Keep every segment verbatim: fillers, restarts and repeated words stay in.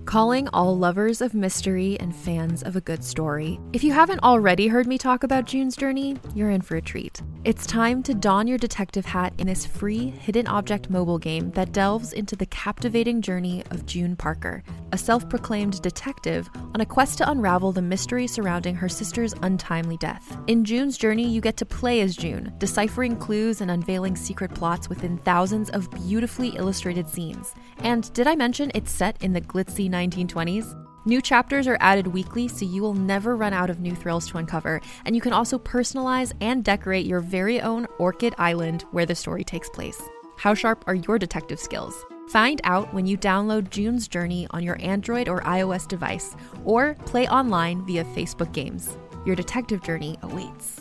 Calling all lovers of mystery and fans of a good story. If you haven't already heard me talk about June's Journey, you're in for a treat. It's time to don your detective hat in this free hidden object mobile game that delves into the captivating journey of June Parker, a self-proclaimed detective on a quest to unravel the mystery surrounding her sister's untimely death. In June's Journey, you get to play as June, deciphering clues and unveiling secret plots within thousands of beautifully illustrated scenes. And did I mention it's set in the glitzy nineteen twenties? New chapters are added weekly, so you will never run out of new thrills to uncover, and you can also personalize and decorate your very own Orchid Island where the story takes place. How sharp are your detective skills? Find out when you download June's Journey on your Android or iOS device, or play online via Facebook Games. Your detective journey awaits.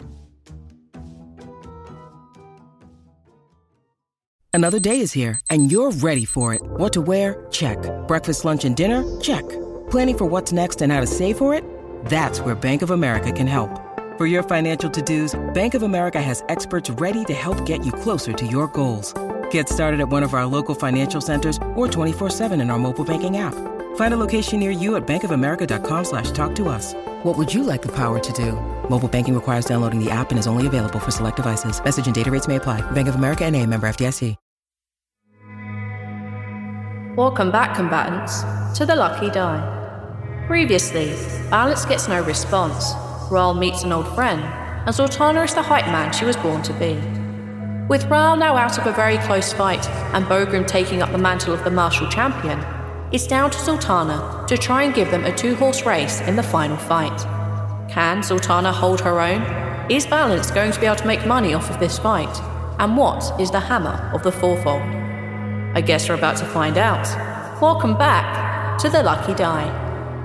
Another day is here, and you're ready for it. What to wear? Check. Breakfast, lunch, and dinner? Check. Planning for what's next and how to save for it? That's where Bank of America can help. For your financial to-dos, Bank of America has experts ready to help get you closer to your goals. Get started at one of our local financial centers or twenty-four seven in our mobile banking app. Find a location near you at bankofamerica.com slash talk to us. What would you like the power to do? Mobile banking requires downloading the app and is only available for select devices. Message and data rates may apply. Bank of America N A, member F D I C. Welcome back, combatants, to the Lucky Die. Previously, Balance gets no response, Rahl meets an old friend, and Zoltana is the hype man she was born to be. With Rahl now out of a very close fight and Bogrim taking up the mantle of the martial champion, it's down to Zoltana to try and give them a two-horse race in the final fight. Can Zoltana hold her own? Is Balance going to be able to make money off of this fight? And what is the hammer of the fourfold? I guess we're about to find out. Welcome back to the Lucky Die.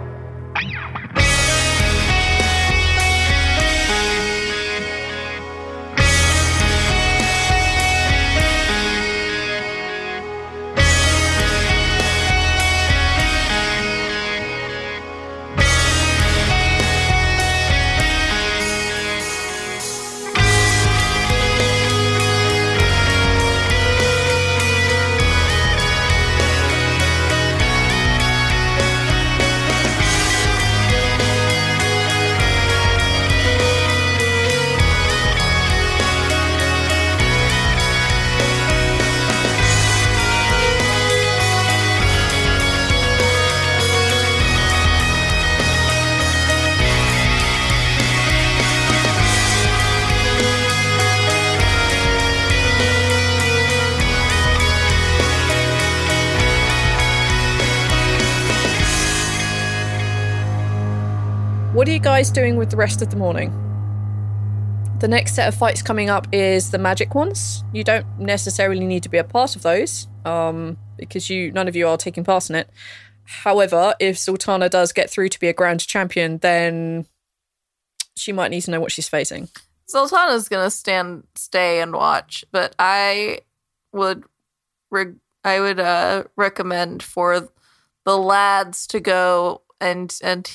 What are you guys doing with the rest of the morning? The next set of fights coming up is the magic ones. You don't necessarily need to be a part of those, um, because you none of you are taking part in it. However, if Zoltana does get through to be a grand champion, then she might need to know what she's facing. Zoltana's gonna stand, stay, and watch, but I would, re- I would uh, recommend for the lads to go and and.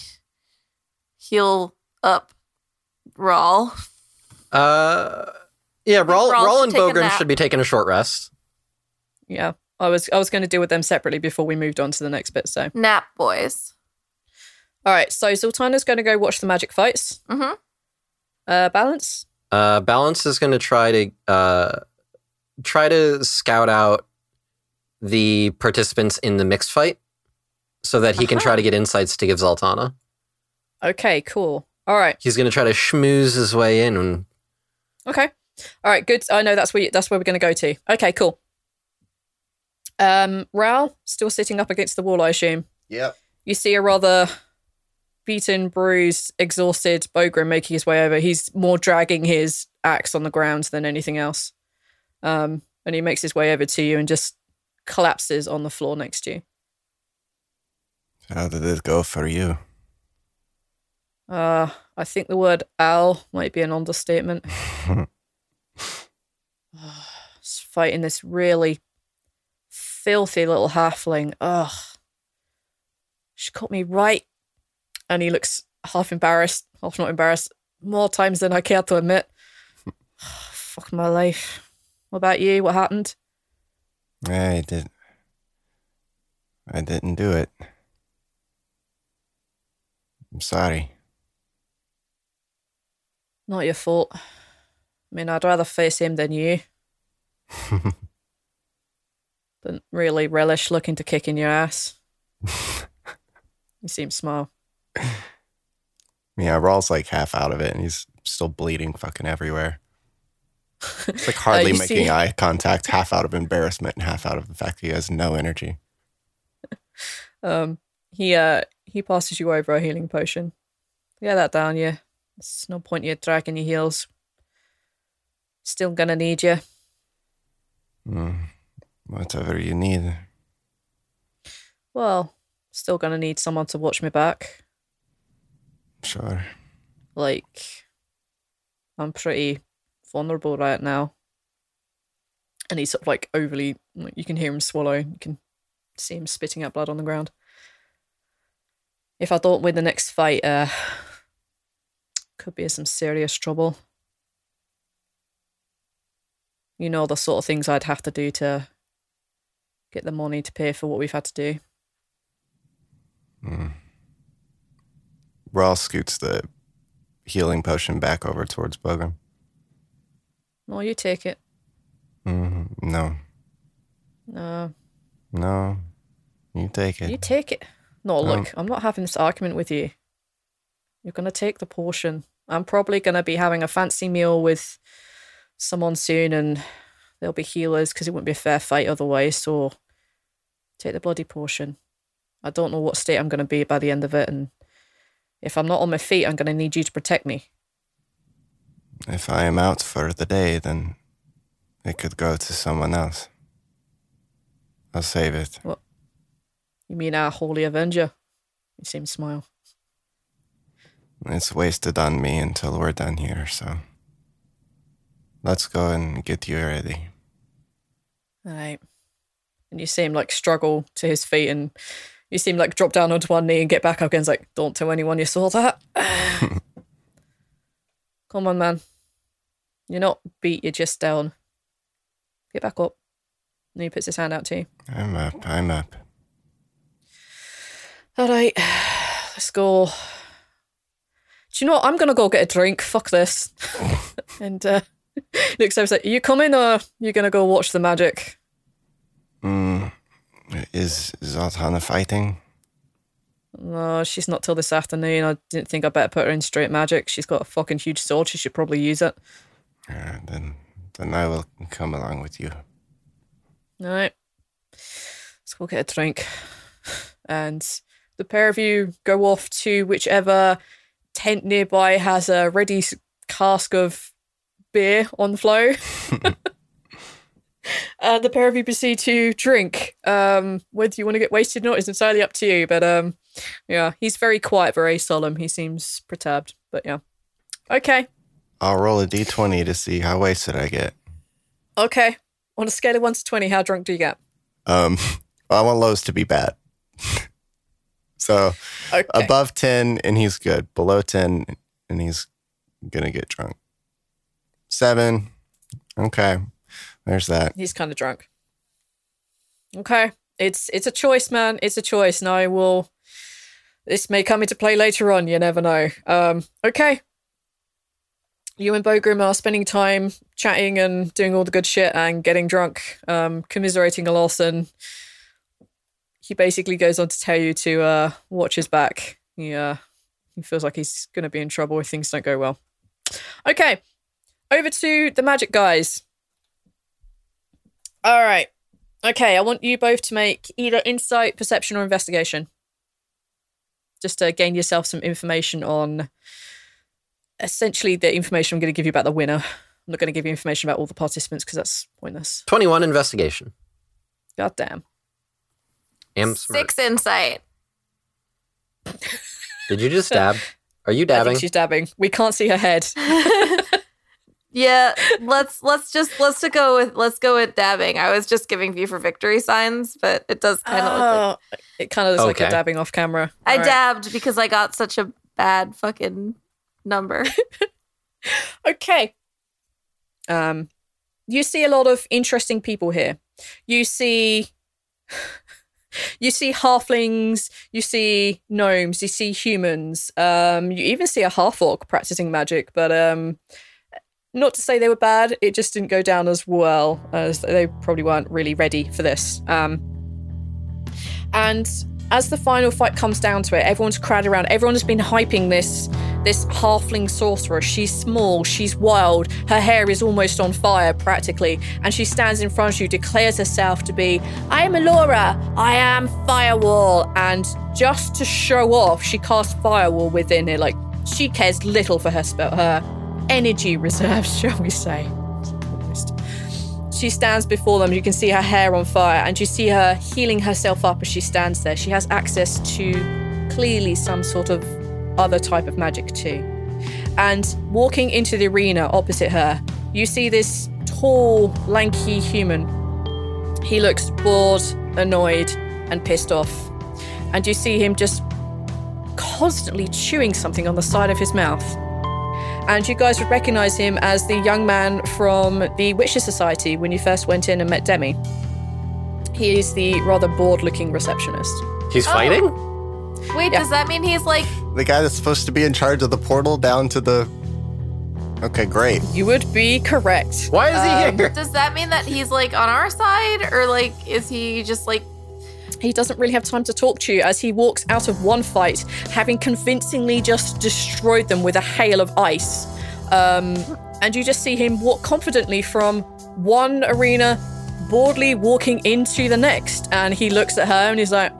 heal up Rahl. Uh, yeah, Rahl, Rahl Rahl and should take a Bogrim nap. should be taking a short rest. Yeah, I was I was going to deal with them separately before we moved on to the next bit. So Nap, boys. all right, so Zoltana's going to go watch the magic fights. Mm-hmm. Uh, Balance. Uh, Balance is going to try to uh, try to scout out the participants in the mixed fight so that he can Uh-huh. try to get insights to give Zoltana. Okay, cool. All right. He's going to try to schmooze his way in. And Okay. All right, good. I know that's where you, that's where we're going to go to. Okay, cool. Um, Rahl still sitting up against the wall, I assume. Yep. You see a rather beaten, bruised, exhausted Bogrim making his way over. He's more dragging his axe on the ground than anything else. Um, and he makes his way over to you and just collapses on the floor next to you. How did it go for you? Uh, I think the word owl might be an understatement. Just fighting this really filthy little halfling. Ugh. She caught me right. And he looks half embarrassed, half not embarrassed, more times than I care to admit. Fuck my life. What about you? What happened? I did. I didn't do it. I'm sorry. Not your fault. I mean, I'd rather face him than you. Didn't really relish looking to kick in your ass. You seem small. Yeah, Rawl's like half out of it, and he's still bleeding fucking everywhere. It's like hardly uh, making see- eye contact, half out of embarrassment and half out of the fact that he has no energy. Um, he uh he passes you over a healing potion. Get that down, you. There's no point you dragging your heels. Still gonna need you. Mm, whatever you need. Well, still gonna need someone to watch me back. Sure. Like, I'm pretty vulnerable right now. And he's sort of like overly, like, you can hear him swallow. You can see him spitting out blood on the ground. If I don't win the next fight, uh, could be in some serious trouble. You know, the sort of things I'd have to do to get the money to pay for what we've had to do. Mm. Rawl scoots the healing potion back over towards Bogum. No, you take it. Mm, no. No. No. You take it. You take it. No, look, Um, I'm not having this argument with you. You're going to take the portion. I'm probably going to be having a fancy meal with someone soon, and there'll be healers because it wouldn't be a fair fight otherwise, so take the bloody portion. I don't know what state I'm going to be by the end of it, and if I'm not on my feet, I'm going to need you to protect me. If I am out for the day, then it could go to someone else. I'll save it. What? You mean our holy avenger? You seem to smile. It's wasted on me until we're done here, so let's go and get you ready. All right. And you see him like struggle to his feet, and you see him like drop down onto one knee and get back up again. It's like, don't tell anyone you saw that. Come on, man. You're not beat, you're just down. Get back up. And he puts his hand out to you. I'm up, I'm up. All right, let's go. Do you know what? I'm going to go get a drink. Fuck this. And uh, looks over, like, are you coming or you going to go watch the magic? Mm, is Zoltana fighting? No, she's not till this afternoon. I didn't think I'd better put her in straight magic. She's got a fucking huge sword. She should probably use it. Uh, then, then I will come along with you. All right. Let's go get a drink. And the pair of you go off to whichever tent nearby has a ready s- cask of beer on the flow. And the pair of you proceed to drink. Um, whether you want to get wasted or not is entirely up to you. But um, yeah, he's very quiet, very solemn. He seems perturbed. But yeah. Okay. I'll roll a d twenty to see how wasted I get. Okay. On a scale of one to twenty, how drunk do you get? Um, I want Lowe's to be bad. So Okay. above ten and he's good. Below ten and he's gonna get drunk. Seven. Okay. There's that. He's kind of drunk. Okay. It's it's a choice, man. It's a choice. And I will... This may come into play later on. You never know. Um, okay. You and Bogrim are spending time chatting and doing all the good shit and getting drunk, um, commiserating a loss, and he basically goes on to tell you to uh, watch his back. He, uh, he feels like he's going to be in trouble if things don't go well. Okay. Over to the magic guys. All right. Okay, I want you both to make either insight, perception, or investigation. Just to gain yourself some information on essentially the information I'm going to give you about the winner. I'm not going to give you information about all the participants because that's pointless. twenty-one investigation. God damn. Am smart. Six insight. Did you just dab? Are you I dabbing? think she's dabbing. We can't see her head. Yeah, let's let's just let's to go with let's go with dabbing. I was just giving V for victory signs, but it does kind of look like Oh, it kind of looks like Okay. you're dabbing off camera. I All right. dabbed because I got such a bad fucking number. Okay. Um, you see a lot of interesting people here. You see, You see halflings, you see gnomes, you see humans. Um, you even see a half-orc practicing magic, but um, not to say they were bad, it just didn't go down as well, as they probably weren't really ready for this. Um, and as the final fight comes down to it, everyone's crowded around. Everyone has been hyping this this halfling sorcerer. She's small, she's wild, her hair is almost on fire practically, and she stands in front of you, declares herself to be, I am Alora, I am Firewall, and just to show off, she casts Firewall within it. Like, she cares little for her spell, her energy reserves, shall we say. She stands before them, you can see her hair on fire, and you see her healing herself up as she stands there. She has access to clearly some sort of other type of magic too. And walking into the arena opposite her, you see this tall, lanky human. He looks bored, annoyed, and pissed off. And you see him just constantly chewing something on the side of his mouth. And you guys would recognize him as the young man from the Witches Society when you first went in and met Demi. He is the rather bored-looking receptionist. He's Oh. fighting? Wait, Yeah. does that mean he's like... The guy that's supposed to be in charge of the portal down to the... Okay, great. You would be correct. Why is he Um, here? Does that mean that he's like on our side? Or like, is he just like... He doesn't really have time to talk to you as he walks out of one fight, having convincingly just destroyed them with a hail of ice. Um, and you just see him walk confidently from one arena, boredly walking into the next. And he looks at her and he's like,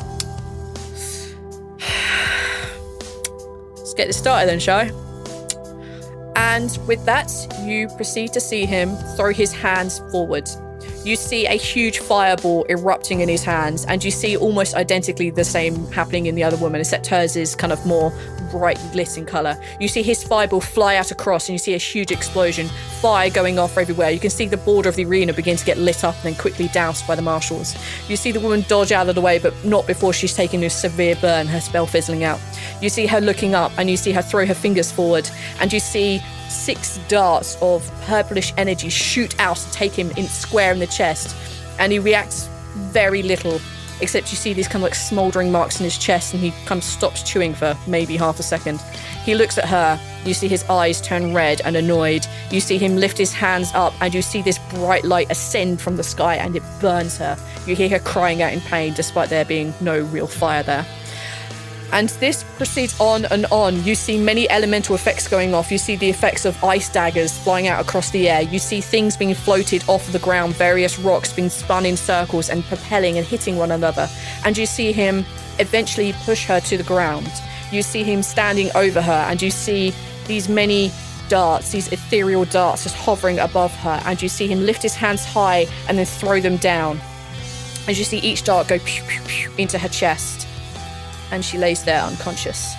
let's get this started then, shall we? And with that, you proceed to see him throw his hands forward. You see a huge fireball erupting in his hands, and you see almost identically the same happening in the other woman, except hers is kind of more bright lit in colour. You see his fireball fly out across, and you see a huge explosion, fire going off everywhere. You can see the border of the arena begin to get lit up and then quickly doused by the marshals. You see the woman dodge out of the way, but not before she's taken a severe burn, her spell fizzling out. You see her looking up, and you see her throw her fingers forward, and you see six darts of purplish energy shoot out to take him in square in the chest, and he reacts very little, except you see these kind of like smouldering marks in his chest, and he kind of stops chewing for maybe half a second. He looks at her, you see his eyes turn red and annoyed, you see him lift his hands up, and you see this bright light ascend from the sky, and it burns her. You hear her crying out in pain despite there being no real fire there. And this proceeds on and on. You see many elemental effects going off. You see the effects of ice daggers flying out across the air. You see things being floated off the ground, various rocks being spun in circles and propelling and hitting one another. And you see him eventually push her to the ground. You see him standing over her, and you see these many darts, these ethereal darts just hovering above her. And you see him lift his hands high and then throw them down. As you see each dart go pew, pew, pew into her chest. And she lays there unconscious.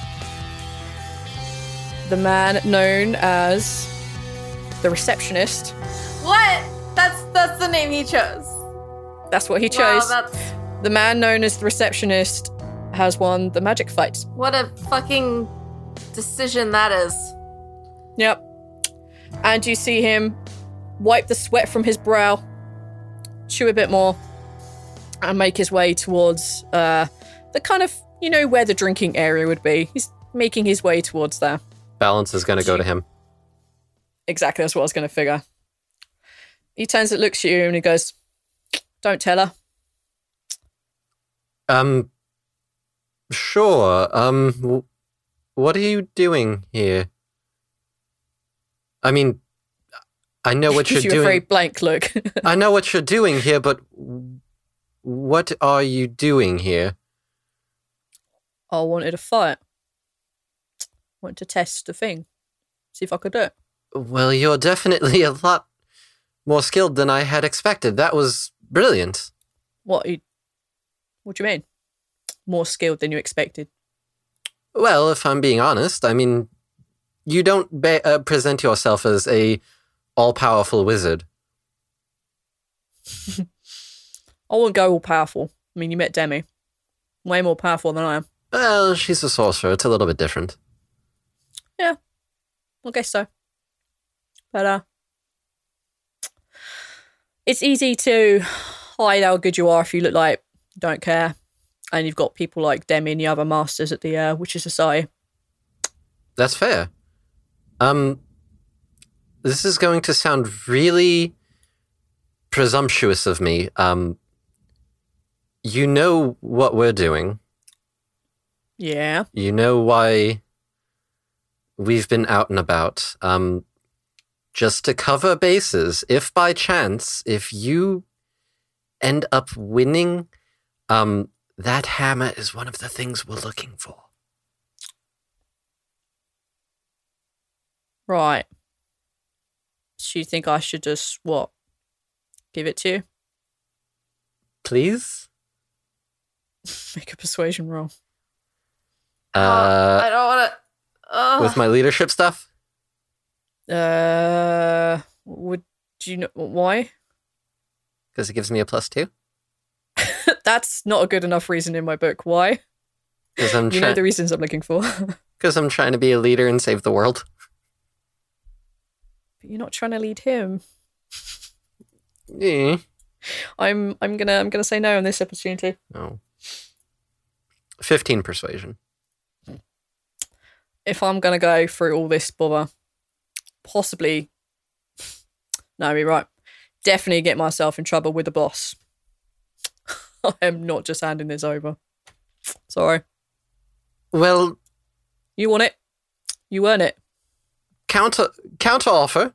The man known as the receptionist. What? That's that's the name he chose. That's what he chose. Wow, that's... The man known as the receptionist has won the magic fight. What a fucking decision that is. Yep. And you see him wipe the sweat from his brow, chew a bit more, and make his way towards uh, the kind of, you know, where the drinking area would be. He's making his way towards there. Balance is going to go to him. Exactly, that's what I was going to figure. He turns and looks at you and he goes, don't tell her. Um, sure. Um, w- what are you doing here? I mean, I know what you're Gives you doing. a very blank look. I know what you're doing here, but what are you doing here? I wanted a fight. Wanted to test the thing. See if I could do it. Well, you're definitely a lot more skilled than I had expected. That was brilliant. What? You, what do you mean? More skilled than you expected? Well, if I'm being honest, I mean, you don't be- uh, present yourself as a all-powerful wizard. I wouldn't go all powerful. I mean, you met Demi. Way more powerful than I am. Well, she's a sorcerer. It's a little bit different. Yeah, I guess so. But uh, it's easy to hide how good you are if you look like you don't care. And you've got people like Demi and the other masters at the uh, Witches Society. That's fair. Um, this is going to sound really presumptuous of me. Um, you know what we're doing. Yeah. You know why we've been out and about. Um, just to cover bases, if by chance, if you end up winning, um, that hammer is one of the things we're looking for. Right. So you think I should just, what, give it to you? Please? Make a persuasion roll. Uh, I don't want to. with my leadership stuff? Uh, would you know why? Because it gives me a plus two? That's not a good enough reason in my book. Why? Because I'm, You know try- the reasons I'm looking for. But I'm trying to be a leader and save the world. you're not trying to lead him. Yeah. I'm I'm gonna I'm gonna say no on this opportunity. Oh. fifteen persuasion. If I'm gonna go through all this bother, possibly no, you're right. Definitely get myself in trouble with the boss. I am not just handing this over. Sorry. Well, You want it? You earn it. counter counter offer.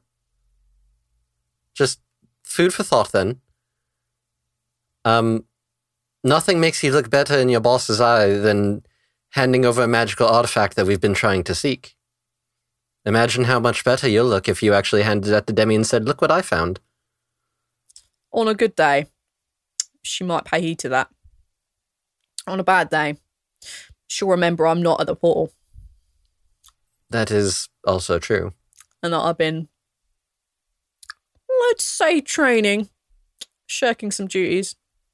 Just food for thought then. Um, nothing makes you look better in your boss's eye than handing over a magical artifact that we've been trying to seek. Imagine how much better you'll look if you actually handed that to Demi and said, look what I found. On a good day, she might pay heed to that. On a bad day, she'll remember I'm not at the portal That is also true. and that I've been, let's say, training, shirking some duties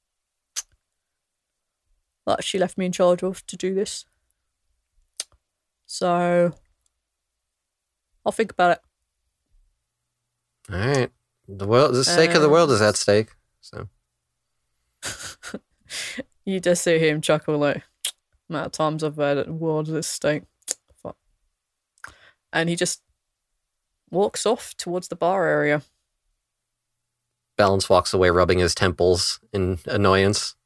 that she left me in charge of to do this. So, I'll think about it. All right. The world, the sake of the world is at stake. So You just see him chuckle like, amount of times I've heard it, the world is at stake. Fuck. And he just walks off towards the bar area. Balance walks away, rubbing his temples in annoyance.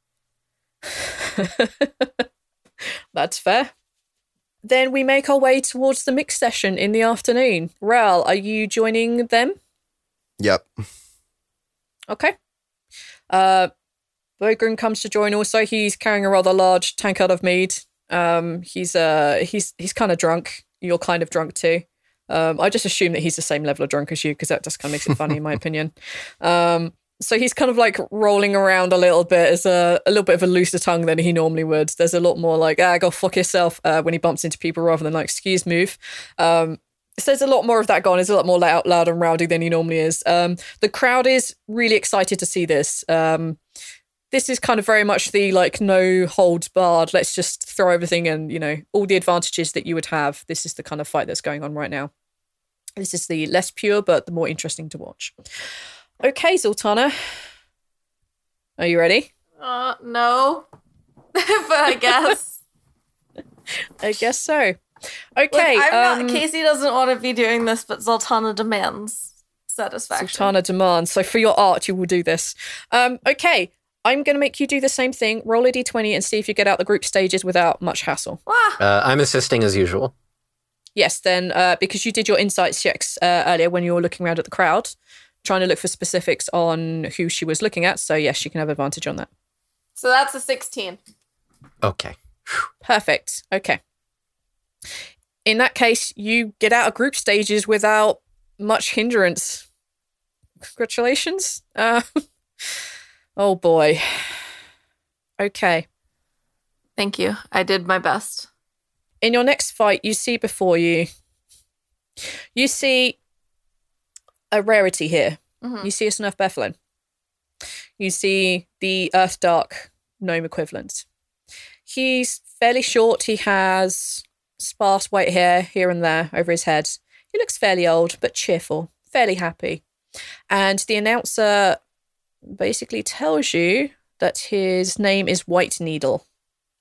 That's fair. Then we make our way towards the mix session in the afternoon. Ral, are you joining them? Yep. Okay. Uh, Bogren comes to join also. He's carrying a rather large tankard of mead. Um, he's uh, he's he's kind of drunk. You're kind of drunk too. Um, I just assume that he's the same level of drunk as you because that just kind of makes it funny in my opinion. Um, so he's kind of like rolling around a little bit as a, a little bit of a looser tongue than he normally would. There's a lot more like, ah, go fuck yourself uh, when he bumps into people rather than like, excuse move. Um, so there's a lot more of that going. He's a lot more loud, loud and rowdy than he normally is. Um, the crowd is really excited to see this. Um, this is kind of very much the like no holds barred. Let's just throw everything and, you know, all the advantages that you would have. This is the kind of fight that's going on right now. This is the less pure, but the more interesting to watch. Okay, Zoltana. Are you ready? Uh, no. But I guess. I guess so. Okay. Look, I'm um, not, Casey doesn't want to be doing this, but Zoltana demands satisfaction. Sultana demands. So for your art, you will do this. Um, okay. I'm going to make you do the same thing. Roll a d twenty and see if you get out the group stages without much hassle. Wah. Uh, I'm assisting as usual. Yes, then uh, because you did your insights checks uh, earlier when you were looking around at the crowd, trying to look for specifics on who she was looking at. So yes, you can have advantage on that. So that's a sixteen. Okay. Perfect. Okay. In that case, you get out of group stages without much hindrance. Congratulations. Uh, oh boy. Okay. Thank you. I did my best. In your next fight, you see before you, you see a rarity here. Mhm. You see a Snurf Bethlin. You see the Earth Dark gnome equivalent. He's fairly short. He has sparse white hair here and there over his head. He looks fairly old, but cheerful, fairly happy. And the announcer basically tells you that his name is White Needle.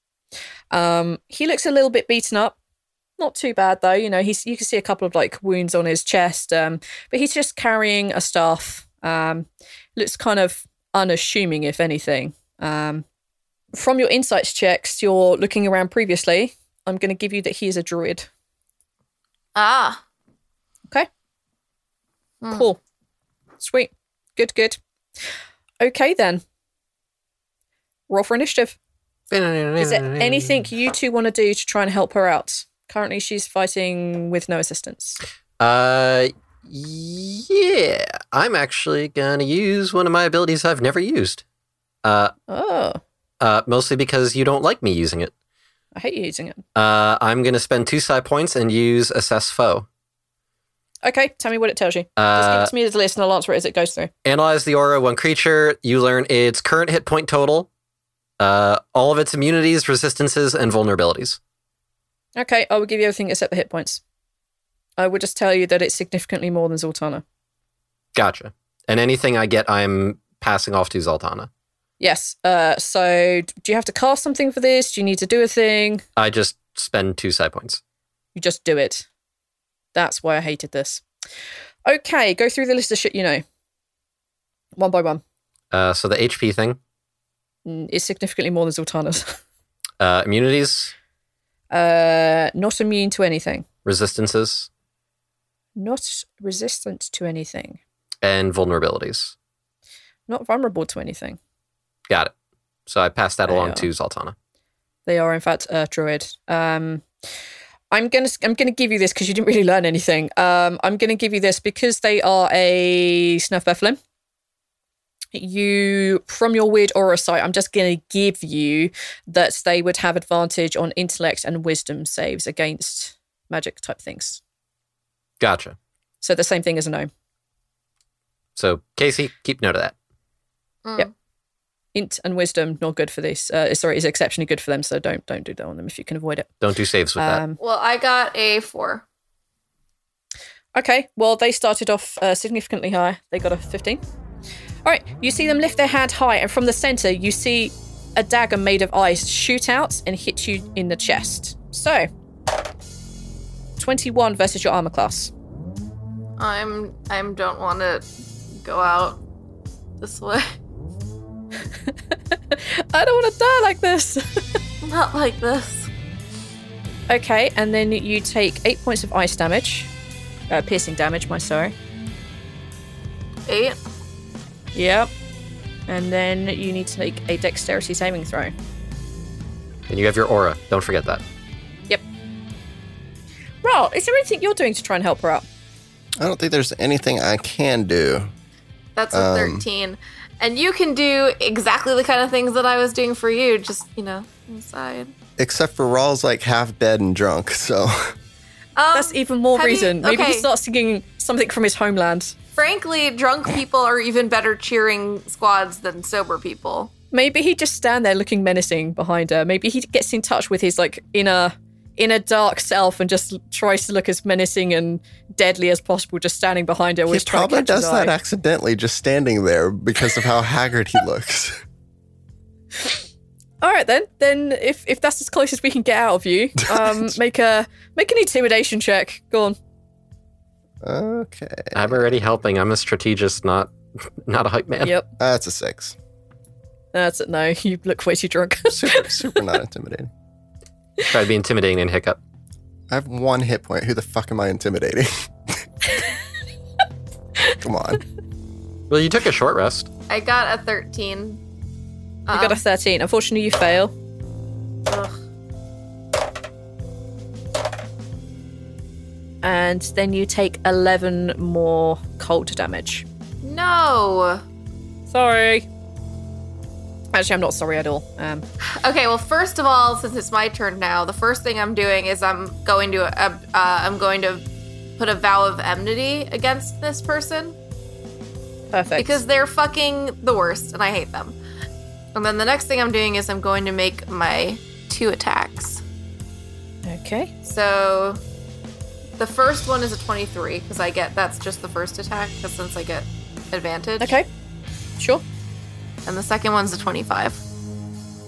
Um, he looks a little bit beaten up. Not too bad though. You know, he's you can see a couple of like wounds on his chest. Um, but he's just carrying a staff. Um, looks kind of unassuming, if anything. Um, from your insights checks, you're looking around previously. I'm going to give you that he is a druid. Ah. Okay. Hmm. Cool. Sweet. Good, good. Okay, then. Roll for initiative. Is there anything you two want to do to try and help her out? Currently, she's fighting with no assistance. Uh, yeah. I'm actually going to use one of my abilities I've never used. Uh, Oh, uh, mostly because you don't like me using it. I hate using it. Uh, I'm going to spend two side points and use Assess Foe. Okay, tell me what it tells you. Just give Uh, it to me as a list and I'll answer it as it goes through. Analyze the aura of one creature. You learn its current hit point total, uh, all of its immunities, resistances, and vulnerabilities. Okay, I will give you everything except the hit points. I will just tell you that it's significantly more than Zoltana. Gotcha. And anything I get, I'm passing off to Zoltana. Yes. Uh, so do you have to cast something for this? Do you need to do a thing? I just spend two side points. You just do it. That's why I hated this. Okay, go through the list of shit you know. One by one. Uh, so the H P thing, Mm, It's significantly more than Zoltana's. uh, immunities, Uh, not immune to anything. resistances, Not resistant to anything. and vulnerabilities. Not vulnerable to anything. Got it. So I passed that There along you to are. Zoltana. They are in fact a druid. Um, I'm gonna I'm gonna give you this because you didn't really learn anything. Um, I'm gonna give you this because they are a Snuff Bephalim. You, from your weird aura sight, I'm just gonna give you that they would have advantage on intellect and wisdom saves against magic type things. Gotcha. So the same thing as a gnome. So Casey, keep note of that. Mm. Yep. Int and wisdom not good for this. Uh, sorry, is exceptionally good for them. So don't don't do that on them if you can avoid it. Don't do saves with that. Um, Well, I got a four. Okay, well, they started off uh, significantly higher. They got a fifteen. All right, you see them lift their hand high, and from the center, you see a dagger made of ice shoot out and hit you in the chest. So, twenty-one versus your armor class. I'm I don't want to go out this way. I don't want to die like this. Not like this. Okay, and then you take eight points of ice damage. Uh, piercing damage, my sorry. Eight. Yep. And then you need to make a dexterity saving throw. And you have your aura. Don't forget that. Yep. Ral, is there anything you're doing to try and help her out? I don't think there's anything I can do. That's a Um, thirteen. And you can do exactly the kind of things that I was doing for you, just, you know, inside. Except for Raw's like half dead and drunk, so Um, That's even more have you- reason. Maybe he okay. starts singing something from his homeland. Frankly, drunk people are even better cheering squads than sober people. Maybe he'd just stand there looking menacing behind her. Maybe he gets in touch with his like inner inner dark self and just tries to look as menacing and deadly as possible, just standing behind her. he He's trying to probably catch his does that eye. accidentally, just standing there because of how haggard he looks. All right then. Then if if that's as close as we can get out of you, um, make a make an intimidation check. Go on. Okay, I'm already helping. I'm a strategist, not not a hype man. Yep. that's a six. That's it. No, you look way too drunk. Super, super not intimidating. Try to be intimidating and hiccup. I have one hit point. Who the fuck am I intimidating? Come on. Well, you took a short rest. I got a thirteen. You got a thirteen. Unfortunately, you fail. Ugh. And then you take eleven more cold damage. No. Sorry. Actually, I'm not sorry at all. Um, Okay, well, first of all, since it's my turn now, the first thing I'm doing is I'm going to uh, uh, I'm going to put a vow of enmity against this person perfect. because they're fucking the worst and I hate them. And then the next thing I'm doing is I'm going to make my two attacks. Okay. So the first one is a twenty-three because I get that's just the first attack because since I get advantage. Okay. Sure. And the second one's a twenty-five.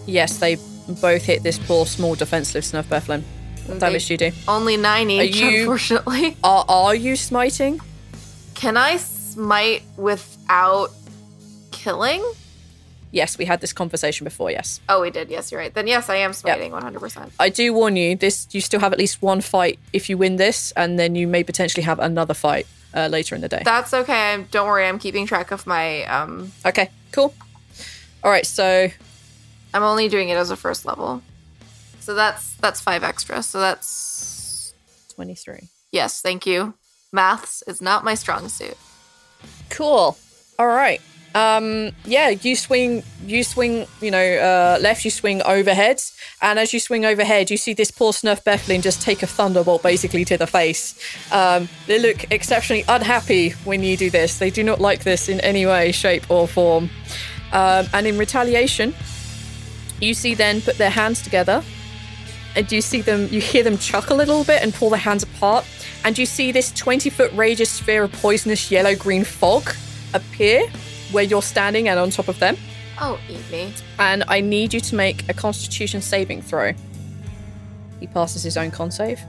Yes, they both hit this poor, small, defenseless Snurf Bethlin. What damage do you do? Only nine each, you- unfortunately. Are, are you smiting? Can I smite without killing? Yes, we had this conversation before, yes. Oh, we did. Yes, you're right. Then yes, I am smiting one hundred percent. I do warn you, this you still have at least one fight if you win this, and then you may potentially have another fight uh, later in the day. That's okay. Don't worry. I'm keeping track of my... um. Okay, cool. All right, so... I'm only doing it as a first level. So that's that's five extra. So that's... twenty-three. Yes, thank you. Maths is not my strong suit. Cool. All right. Um, yeah, you swing, you swing, you know, uh, left, you swing overhead. And as you swing overhead, you see this poor Snurf Bethlin just take a thunderbolt basically to the face. Um, they look exceptionally unhappy when you do this. They do not like this in any way, shape, or form. Um, and in retaliation, you see them put their hands together. And you see them, you hear them chuckle a little bit and pull their hands apart. And you see this twenty-foot radius sphere of poisonous yellow-green fog appear where you're standing and on top of them. Oh, eat me. And I need you to make a Constitution saving throw. He passes his own con save.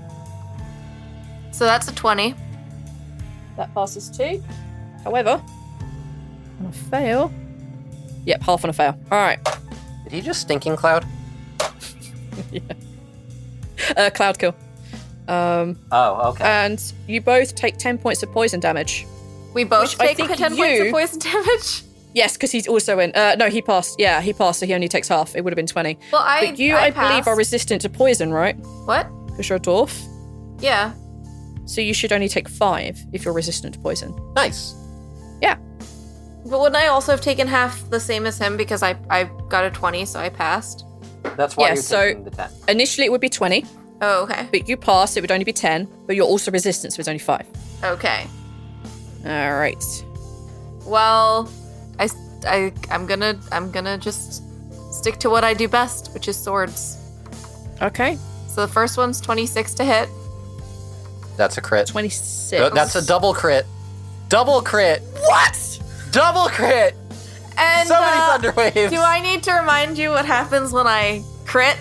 So that's a twenty. That passes too. However, on a fail... Yep, half on a fail. All right. Did he just stinking cloud? yeah. Uh, cloud kill. Um, Oh, okay. and you both take ten points of poison damage. We both Which I take think ten points you- of poison damage. Yes, because he's also in... Uh, no, he passed. Yeah, he passed, so he only takes half. It would have been twenty. Well, I But you, I, I, believe, passed. are resistant to poison, right? What? Because you're a dwarf. Yeah. So you should only take five if you're resistant to poison. Nice. Yeah. But wouldn't I also have taken half the same as him because I I got a twenty, so I passed? That's why Yeah, you're so- taking the ten. Initially, it would be twenty, Oh, okay. but you pass, it would only be ten, but you're also resistant, so it's only five. Okay. All right. Well, I, I, I'm gonna I'm gonna just stick to what I do best, which is swords. Okay. So the first one's twenty-six to hit. That's a crit. twenty-six. Uh, That's a double crit. Double crit. What? Double crit. And So many uh, thunder waves. do I need to remind you what happens when I crit?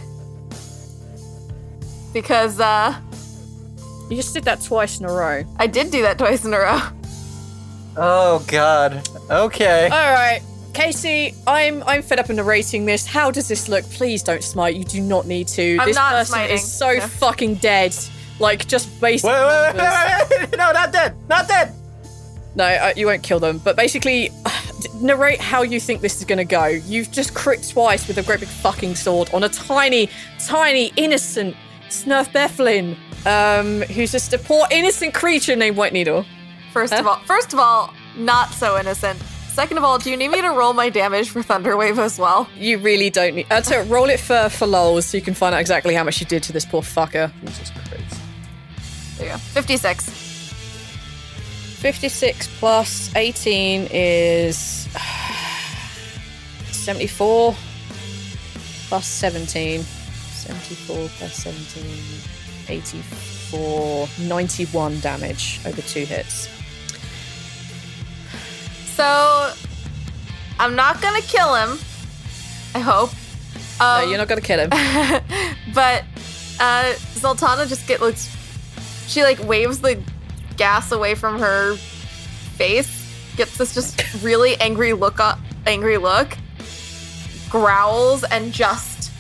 Because uh, You just did that twice in a row. I did do that twice in a row. Oh god. Okay. All right. Casey, I'm I'm fed up in narrating this. How does this look? Please don't smite. You do not need to. I'm this not person smiting. is so No. fucking dead. Like, just basic Wait, wait, wait, numbers. wait, wait, wait. No, not dead. Not dead. No, uh, you won't kill them. But basically, narrate how you think this is going to go. You've just crit twice with a great big fucking sword on a tiny, tiny, innocent Snurf Bethlin, um, who's just a poor innocent creature named White Needle. First of all, first of all, not so innocent. Second of all, do you need me to roll my damage for Thunderwave as well? You really don't need... Uh, so roll it for, for lols so you can find out exactly how much you did to this poor fucker. Jesus Christ. There you go. fifty-six. fifty-six plus eighteen is... seventy-four plus seventeen. seventy-four plus seventeen. eighty-four. ninety-one damage over two hits. So, I'm not gonna kill him. I hope. Um, no, you're not going to kill him. But uh, Zoltana just get looks. She like waves the gas away from her face. Gets this just really angry look. Up, angry look. Growls and just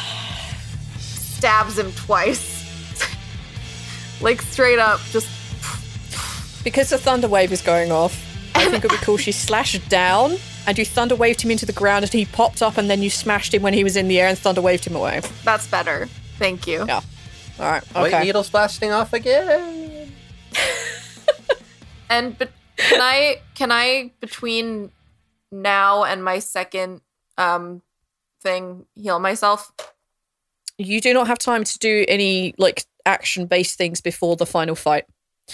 stabs him twice. Like straight up, just. Because the thunder wave is going off, I think it would be cool. She slashed down and you thunder waved him into the ground and he popped up and then you smashed him when he was in the air and thunder waved him away. That's better. Thank you. Yeah. All right. White Okay. needle's blasting off again. And but can I can I between now and my second um thing heal myself? You do not have time to do any like action-based things before the final fight.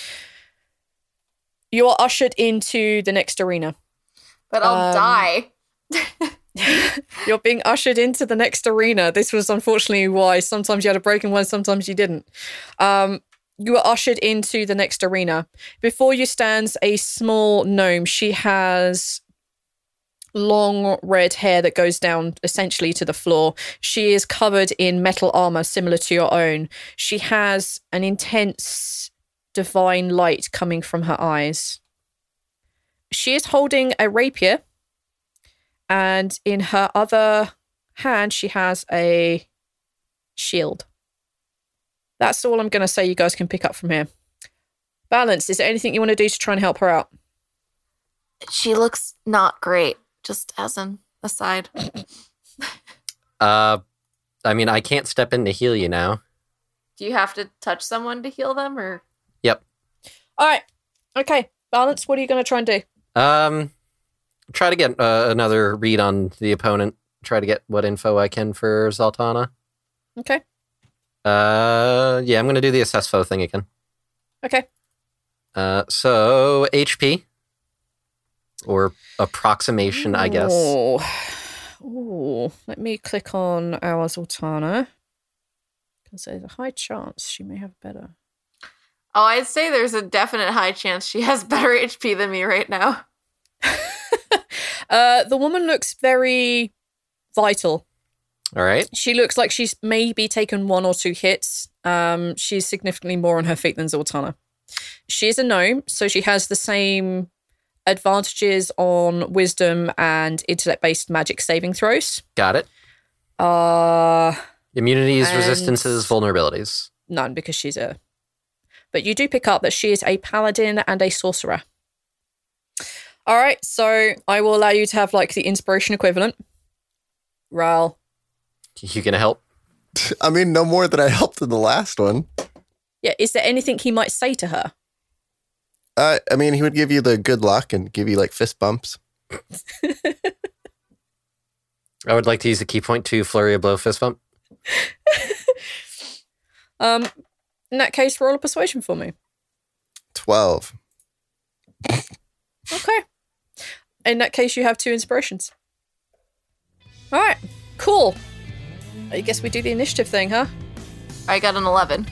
You are ushered into the next arena. But I'll Um, die. You're being ushered into the next arena. This was unfortunately why sometimes you had a broken one, sometimes you didn't. Um, you are ushered into the next arena. Before you stands a small gnome. She has long red hair that goes down essentially to the floor. She is covered in metal armor similar to your own. She has an intense divine light coming from her eyes. She is holding a rapier, and in her other hand she has a shield. That's all I'm going to say you guys can pick up from here. Balance, is there anything you want to do to try and help her out? She looks not great, just as an aside. uh, I mean, I can't step in to heal you now. Do you have to touch someone to heal them, or? Yep. All right. Okay. Balance, what are you going to try and do? Um, try to get uh, another read on the opponent. Try to get what info I can for Zoltana. Okay. Uh, yeah, I'm going to do the assess foe thing again. Okay. Uh, so H P or approximation, I guess. Oh, Ooh. Let me click on our Zoltana because there's a high chance she may have better. Oh, I'd say there's a definite high chance she has better H P than me right now. uh, the woman looks very vital. All right. She looks like she's maybe taken one or two hits. Um, she's significantly more on her feet than Zoltana. She is a gnome, so she has the same advantages on wisdom and intellect-based magic saving throws. Got it. Uh, Immunities, and resistances, vulnerabilities. None, because she's a... But you do pick up that she is a paladin and a sorcerer. All right, so I will allow you to have, like, the inspiration equivalent. Ral. You gonna help? I mean, no more than I helped in the last one. Yeah, is there anything he might say to her? Uh, I mean, he would give you the good luck and give you, like, fist bumps. I would like to use a key point to flurry a blow fist bump. um, in that case, roll a persuasion for me. twelve. Okay. In that case, you have two inspirations. All right, cool. I guess we do the initiative thing, huh? I got an eleven.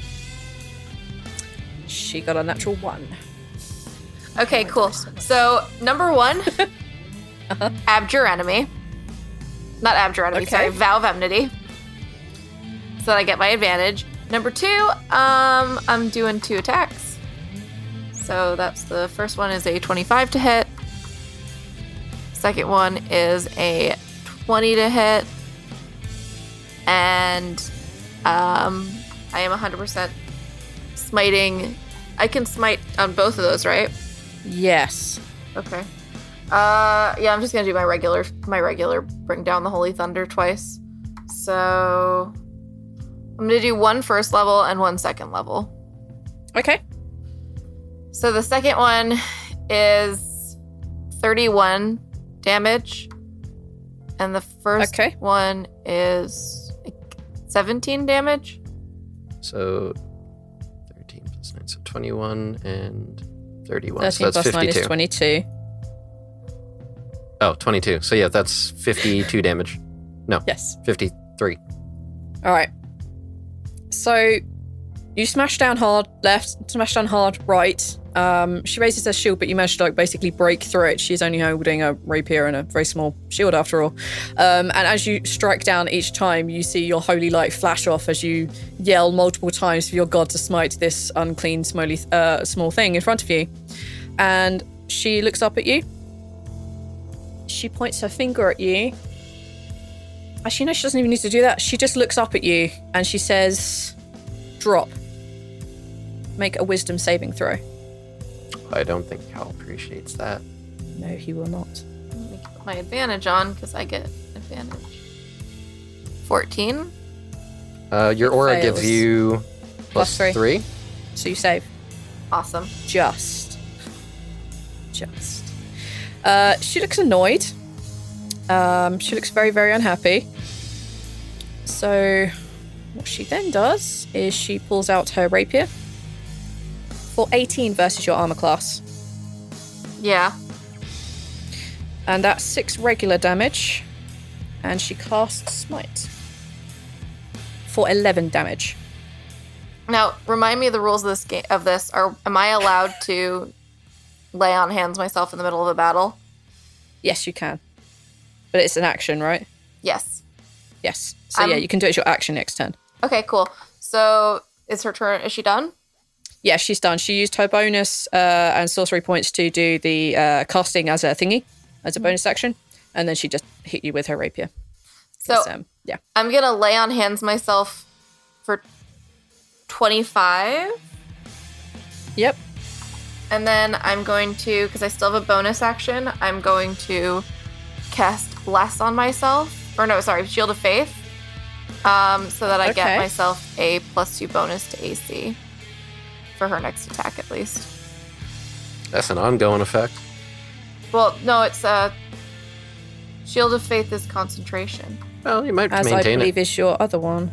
She got a natural one. Okay, cool. So, number one, uh-huh. Abjure Enemy. Not Abjure Enemy, okay. sorry, Vow of Enmity. So that I get my advantage. Number two, um, I'm doing two attacks. So that's the first one is a twenty-five to hit. Second one is a twenty to hit. And um, I am one hundred percent smiting. I can smite on both of those, right? Yes. Okay. Uh, yeah, I'm just gonna do my regular, my regular bring down the Holy Thunder twice. So I'm gonna do one first level and one second level. Okay. So the second one is thirty-one damage, and the first okay. one is seventeen damage. So thirteen plus nine, so twenty-one and thirty-one. thirteen so that's plus fifty-two. nine is twenty-two. Oh, twenty-two. So yeah, that's fifty-two damage. No. Yes. fifty-three. All right. So you smash down hard left, smash down hard right. Um, she raises her shield, but you manage to like basically break through it. She's only holding a rapier and a very small shield after all. Um, and as you strike down each time, you see your holy light flash off as you yell multiple times for your god to smite this unclean, smelly, uh, small thing in front of you. And she looks up at you. She points her finger at you. Actually, no, she doesn't even need to do that. She just looks up at you and she says, drop. Make a wisdom saving throw. I don't think Hal appreciates that. No, he will not. Let me put my advantage on because I get advantage. fourteen. Uh, your aura Fails. gives you plus, Plus three. three. So you save. Awesome. Just. Just. Uh, she looks annoyed. Um, she looks very, very unhappy. So what she then does is she pulls out her rapier. For eighteen versus your armor class. Yeah. And that's six regular damage. And she casts Smite. For eleven damage. Now, remind me of the rules of this game. Of this, or am I allowed to lay on hands myself in the middle of a battle? Yes, you can. But it's an action, right? Yes. Yes. So I'm- yeah, you can do it as your action next turn. Okay, cool. So it's her turn. Is she done? Yeah, she's done. She used her bonus uh, and sorcery points to do the uh, casting as a thingy, as a bonus action. And then she just hit you with her rapier. So 'Cause, um, yeah. I'm going to lay on hands myself for twenty-five. Yep. And then I'm going to, because I still have a bonus action, I'm going to cast Bless on myself. Or no, sorry, Shield of Faith. Um, so that I Okay. get myself a plus two bonus to A C. For her next attack, at least. That's an ongoing effect. Well, no, it's uh, Shield of Faith is concentration. Well, you might As I maintain believe it. is your other one.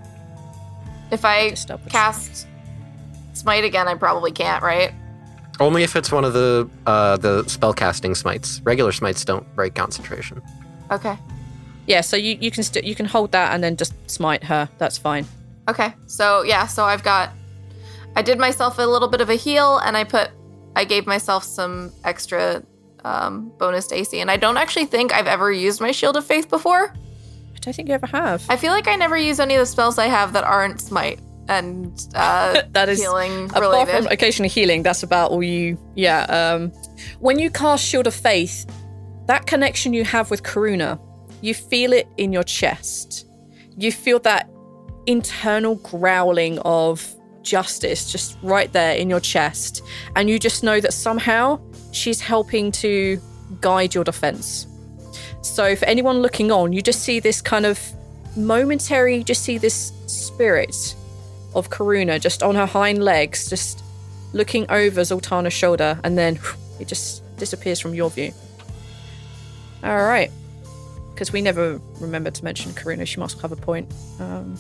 If I Just double check. cast Smite again, I probably can't, right? Only if it's one of the uh, the spellcasting smites. Regular smites don't break concentration. Okay. Yeah, so you, you can st- you can hold that and then just smite her. That's fine. Okay. So yeah, so I've got I did myself a little bit of a heal and I put I gave myself some extra um, bonus to A C. And I don't actually think I've ever used my Shield of Faith before. I don't think you ever have. I feel like I never use any of the spells I have that aren't Smite and uh, That is- healing Apart related. from occasionally healing, that's about all you. Yeah. Um, when you cast Shield of Faith, that connection you have with Karuna, you feel it in your chest. You feel that internal growling of justice just right there in your chest, and you just know that somehow she's helping to guide your defense. So for anyone looking on, you just see this kind of momentary, you just see this spirit of Karuna just on her hind legs, just looking over Zoltana's shoulder, and then it just disappears from your view. All right. Because we never remember to mention Karuna. She must have a point. Um,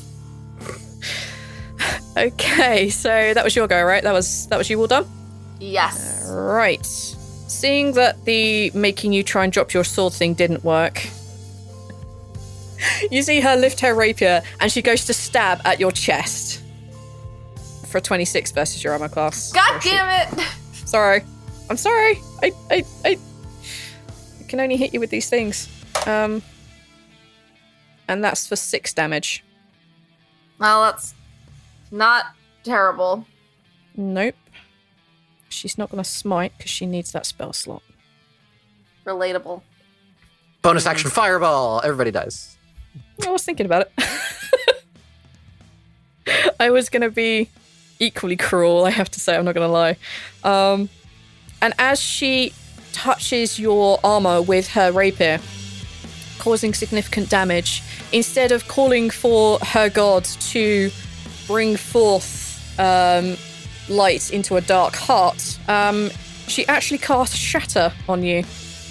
okay, so that was your go, right? That was that was you all done? Yes. Right. Seeing that the making you try and drop your sword thing didn't work, you see her lift her rapier and she goes to stab at your chest for a twenty-six versus your armor class. God Oh, shit. damn it! Sorry. I'm sorry. I, I, I, I can only hit you with these things. Um, and that's for six damage. Well, that's not terrible. Nope. She's not going to smite because she needs that spell slot. Relatable. Bonus action fireball. Everybody dies. I was thinking about it. I was going to be equally cruel, I have to say. I'm not going to lie. Um, and as she touches your armor with her rapier, causing significant damage, instead of calling for her god to bring forth um, light into a dark heart, um, she actually casts Shatter on you.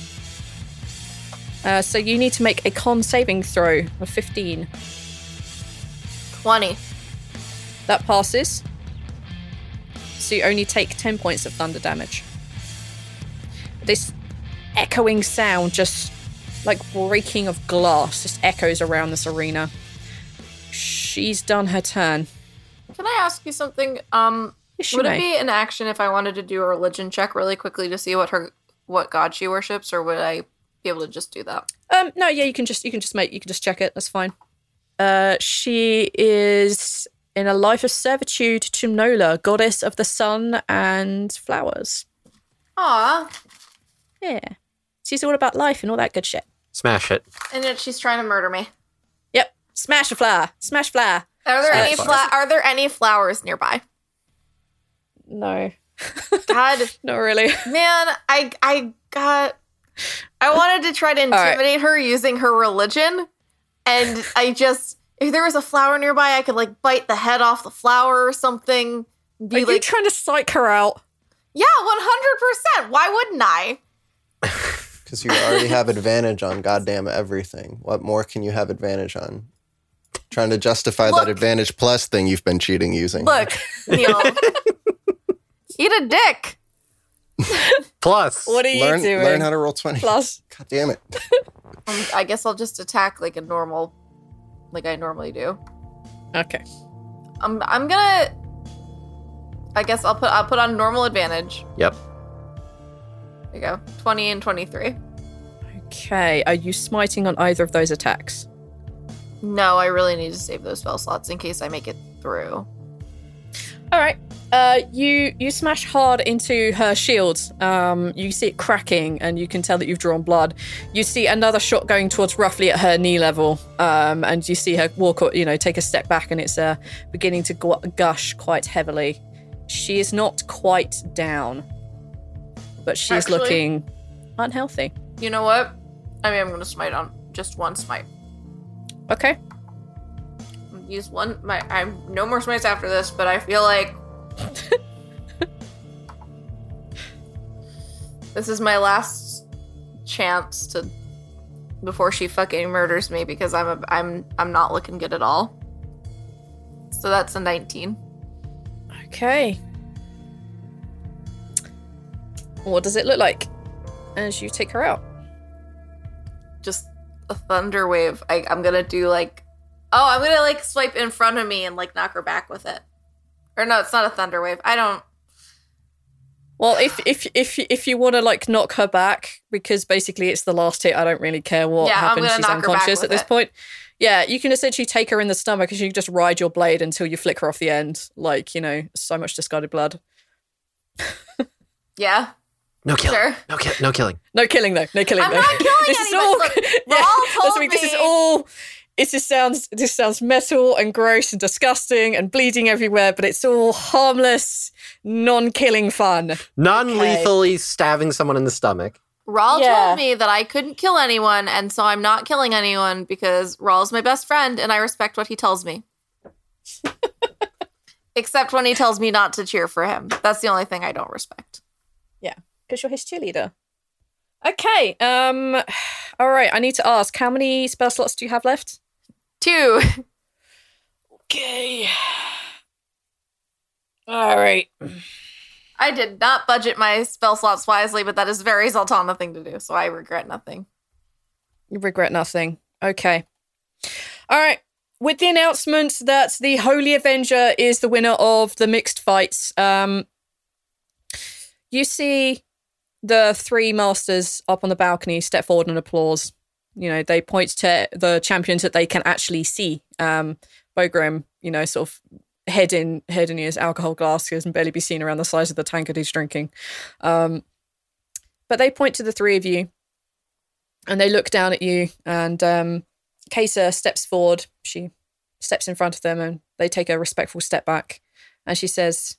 Uh, so you need to make a con saving throw of fifteen. twenty. That passes. So you only take ten points of thunder damage. This echoing sound, just like breaking of glass, just echoes around this arena. She's done her turn. Can I ask you something? Um, Yes, she would may. it be an action if I wanted to do a religion check really quickly to see what her what god she worships, or would I be able to just do that? Um, no, yeah, you can just you can just make you can just check it. That's fine. Uh, she is in a life of servitude to Nola, goddess of the sun and flowers. Aw, Yeah, she's all about life and all that good shit. Smash it. and yet she's trying to murder me. Yep, smash a flower, smash flower. Are there Smash any flowers. fla- Are there any flowers nearby? No, God, not really. man, I I got. I wanted to try to right. intimidate her using her religion, and I just if there was a flower nearby, I could like bite the head off the flower or something. Be Are you like, trying to psych her out? yeah, one hundred percent. Why wouldn't I? Because you already have advantage on goddamn everything. What more can you have advantage on? Trying to justify Look. that advantage plus thing you've been cheating using. Look, Neil, eat a dick. Plus. What are you learn, doing? learn how to roll twenty. Plus, God damn it. Um, I guess I'll just attack like a normal, like I normally do. okay. I'm I'm gonna. I guess I'll put I'll put on normal advantage. Yep. There you go. twenty and twenty-three. Okay, are you smiting on either of those attacks? No, I really need to save those spell slots in case I make it through. All right. Uh, you you smash hard into her shield. Um, you see it cracking, and you can tell that you've drawn blood. You see another shot going towards roughly at her knee level, um, and you see her walk, you know, take a step back, and it's uh, beginning to gu- gush quite heavily. She is not quite down, but she's Actually, looking unhealthy. You know what? I mean, I'm going to smite on just one smite. Okay. Use one. My I'm no more smites after this, but I feel like this is my last chance to before she fucking murders me because I'm a, I'm I'm not looking good at all. So that's a nineteen. Okay. What does it look like as you take her out? Just a thunder wave. I, I'm gonna do like, oh, I'm gonna like swipe in front of me and like knock her back with it. Or no, it's not a thunder wave. I don't. Well, if if if if you want to like knock her back, because basically it's the last hit, I don't really care what Yeah, I'm happens. gonna She's knock her back unconscious with at this it. point. Yeah, you can essentially take her in the stomach, and you can just ride your blade until you flick her off the end. Like, you know, so much discarded blood. Yeah. No killing. Sure. No, ki- no killing. No killing though. No killing I'm though. not killing this is anybody. all. Look, yeah, Raul that's told what I mean. This is me- all. It just sounds. This sounds metal and gross and disgusting and bleeding everywhere, but it's all harmless, non-killing fun. Non-lethally stabbing someone in the stomach. Raul Yeah. told me that I couldn't kill anyone, and so I'm not killing anyone because Raul's my best friend, and I respect what he tells me. Except when he tells me not to cheer for him. That's the only thing I don't respect. Yeah, because you're his cheerleader. Okay. Um. All right. I need to ask, how many spell slots do you have left? Two. Okay. All right. I did not budget my spell slots wisely, but that is a very Zoltana thing to do, so I regret nothing. You regret nothing. Okay. All right. With the announcement that the Holy Avenger is the winner of the mixed fights, um, you see the three masters up on the balcony step forward and applause. You know, they point to the champions that they can actually see. Um, Bogrim, you know, sort of head in, head in his alcohol glasses and barely be seen around the size of the tankard he's drinking. Um, but they point to the three of you and they look down at you, and um, Kesa steps forward. She steps in front of them and they take a respectful step back. And she says,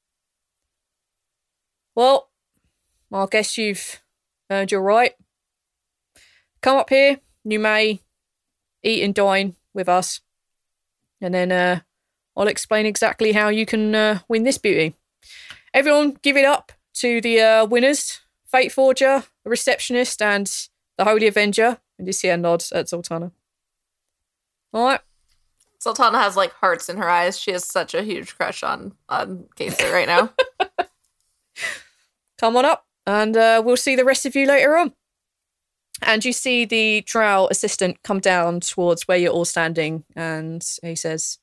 well, I guess you've earned your right. Come up here. You may eat and dine with us. And then uh, I'll explain exactly how you can uh, win this beauty. Everyone give it up to the uh, winners. Fate Forger, the Receptionist, and the Holy Avenger. And you see a nod at Zoltana. All right. Zoltana has like hearts in her eyes. She has such a huge crush on on Kesa right now. Come on up, and uh, we'll see the rest of you later on. And you see the drow assistant come down towards where you're all standing, and he says,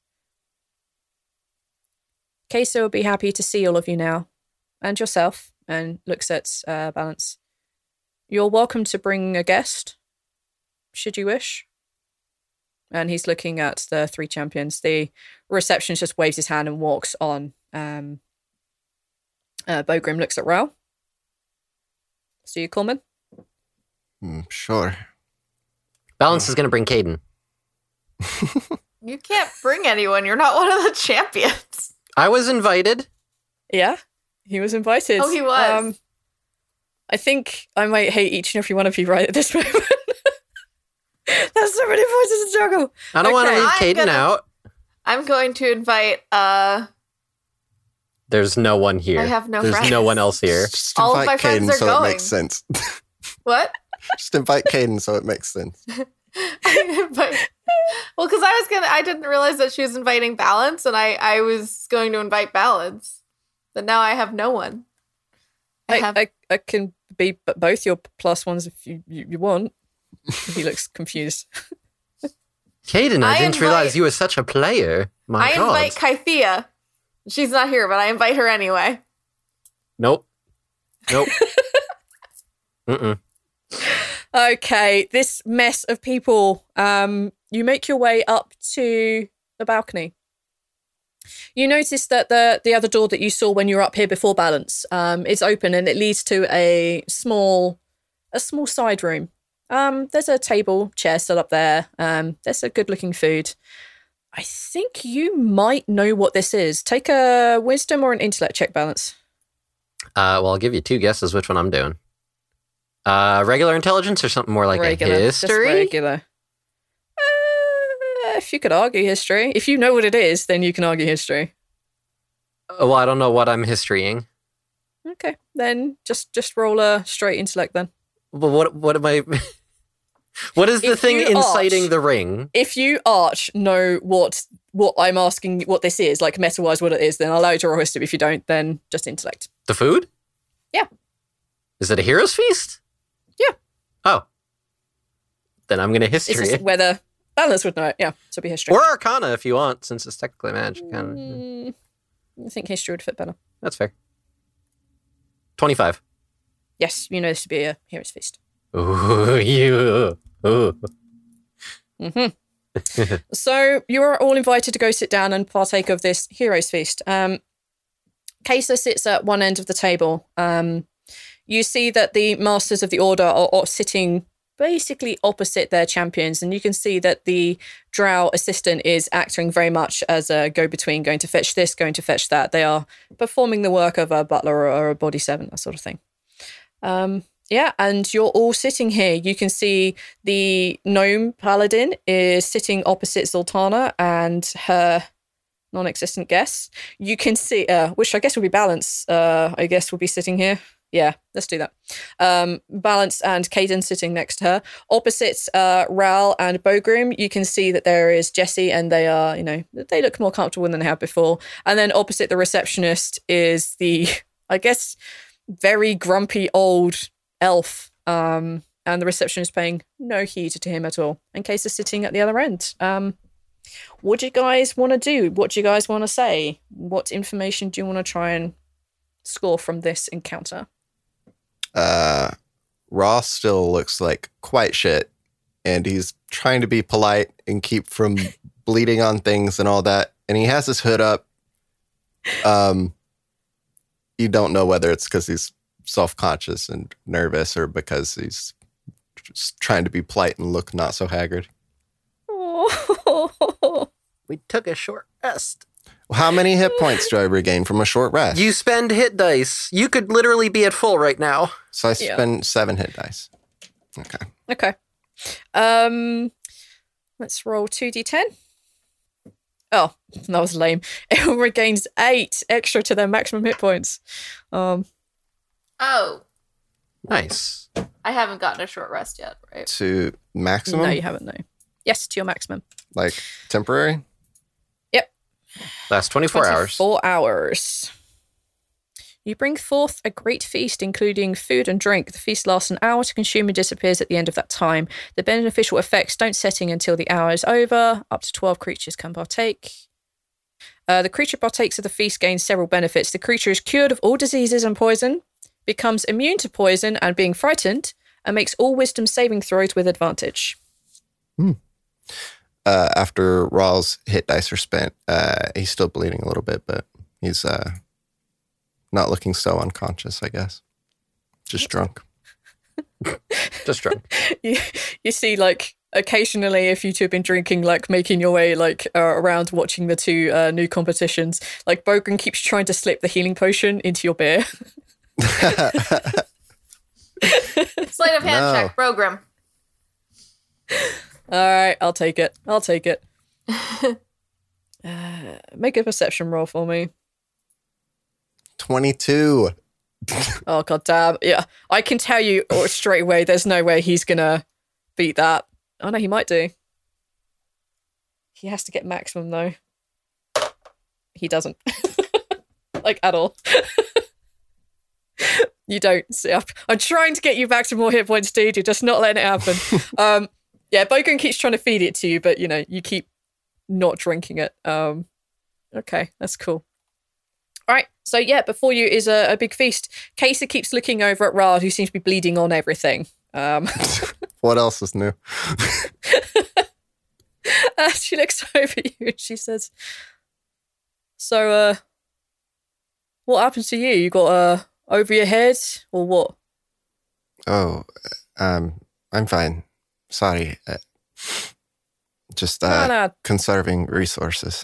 Kesa will be happy to see all of you now, and yourself, and looks at uh, Balance. You're welcome to bring a guest, should you wish. And he's looking at the three champions. The receptionist just waves his hand and walks on. Um, uh, Bogrim looks at Raoul. So you, Coleman? Mm, sure. Balance is going to bring Caden. You can't bring anyone. You're not one of the champions. I was invited. Yeah, he was invited. Oh, he was. Um, I think I might hate each and every one of you right at this moment. There's so many voices to juggle. I don't want to Okay. leave I'm Caden gonna- out. I'm going to invite uh There's no one here. I have no There's friends. no one else here. Just All of invite my friends Caden are so going. it makes sense. what? Just invite Caden so it makes sense. I invite- well, because I was gonna I didn't realize that she was inviting Balance, and I I was going to invite Balance. But now I have no one. I I, have I, I can be b- both your plus ones if you, you, you want. He looks confused. Caden, I, I didn't invite- realize you were such a player. My I God. invite Kythea. She's not here, but I invite her anyway. Nope. Nope. Mm-mm. Okay, this mess of people. Um, you make your way up to the balcony. You notice that the the other door that you saw when you were up here before Balance um, is open, and it leads to a small a small side room. Um, there's a table, chair set up there. Um, there's a good looking food. I think you might know what this is. Take a wisdom or an intellect check, Balance. Uh, well, I'll give you two guesses which one I'm doing. Uh, regular intelligence or something more like regular, a just history? regular. Uh, if you could argue history. If you know what it is, then you can argue history. Oh, well, I don't know what I'm historying. Okay, then just just roll a straight intellect then. But what what am I... what is the If thing you inciting arch- the ring? If you, Arch, know what what I'm asking, what this is, like meta-wise what it is, then I'll allow you to roll history. If you don't, then just intellect. The food? Yeah. Is it a hero's feast? Yeah. Oh. Then I'm going to It's history just it. whether Balance would know it. Yeah, so it'll be history. Or Arcana if you want, since it's technically magic. Mm, I think history would fit better. That's fair. twenty-five. Yes, you know this to be a hero's feast. Ooh, you. Ooh. Mm-hmm. So you are all invited to go sit down and partake of this hero's feast. Um, Kesa sits at one end of the table. Um, you see that the masters of the order are, are sitting basically opposite their champions, and you can see that the drow assistant is acting very much as a go-between, going to fetch this, going to fetch that. They are performing the work of a butler or a body servant, that sort of thing. Um, yeah, and you're all sitting here. You can see the gnome paladin is sitting opposite Zoltana and her non-existent guest. You can see, uh, which I guess would be Balance, uh, I guess would be sitting here. Yeah, let's do that. Um, Balance and Caden sitting next to her. Opposite uh, Ral and Bogrim, you can see that there is Jessie, and they are, you know, they look more comfortable than they have before. And then opposite the receptionist is the, I guess, very grumpy old elf. Um, and the receptionist is paying no heed to him at all. And Case is sitting at the other end. Um, what do you guys want to do? What do you guys want to say? What information do you want to try and score from this encounter? Uh, Ross still looks like quite shit, and he's trying to be polite and keep from bleeding on things and all that. And he has his hood up. Um, you don't know whether it's because he's self-conscious and nervous or because he's just trying to be polite and look not so haggard. Oh. We took a short rest. How many hit points do I regain from a short rest? You spend hit dice. You could literally be at full right now. So I Yeah. spend seven hit dice. Okay. Okay. Um, let's roll two d ten. Oh, that was lame. It regains eight extra to their maximum hit points. Um, Oh, Nice. I haven't gotten a short rest yet, right? To maximum? no, you haven't, no. Yes, to your maximum. Like temporary? Last twenty-four hours. Four hours. You bring forth a great feast, including food and drink. The feast lasts an hour to consume and disappears at the end of that time. The beneficial effects don't set in until the hour is over. Up to twelve creatures can partake. Uh, the creature partakes of the feast gains several benefits. The creature is cured of all diseases and poison, becomes immune to poison and being frightened, and makes all wisdom saving throws with advantage. Hmm. Uh, after Raw's hit dice are spent, uh, he's still bleeding a little bit, but he's uh, not looking so unconscious, I guess. Just drunk. Just drunk. you, you see, like, occasionally, if you two have been drinking, like, making your way, like, uh, around watching the two uh, new competitions, like, Bogren keeps trying to slip the healing potion into your beer. Sleight of hand No. check, program. All right, I'll take it. I'll take it. uh, make a perception roll for me. twenty-two. Oh, god damn. Yeah, I can tell you straight away there's no way he's gonna beat that. Oh, no, he might do. He has to get maximum, though. He doesn't. Like, at all. You don't. See, I'm, I'm trying to get you back to more hit points, dude. You're just not letting it happen. um, yeah, Bogan keeps trying to feed it to you, but, you know, you keep not drinking it. Um, okay, that's cool. All right, so yeah, before you is a, a big feast. Kesa keeps looking over at Rad, who seems to be bleeding on everything. Um, What else is new? uh, she looks over you and she says, so, uh, what happened to you? You got, uh, over your head or what? Oh, um, I'm fine. Sorry. Uh, just, uh, No, no. conserving resources.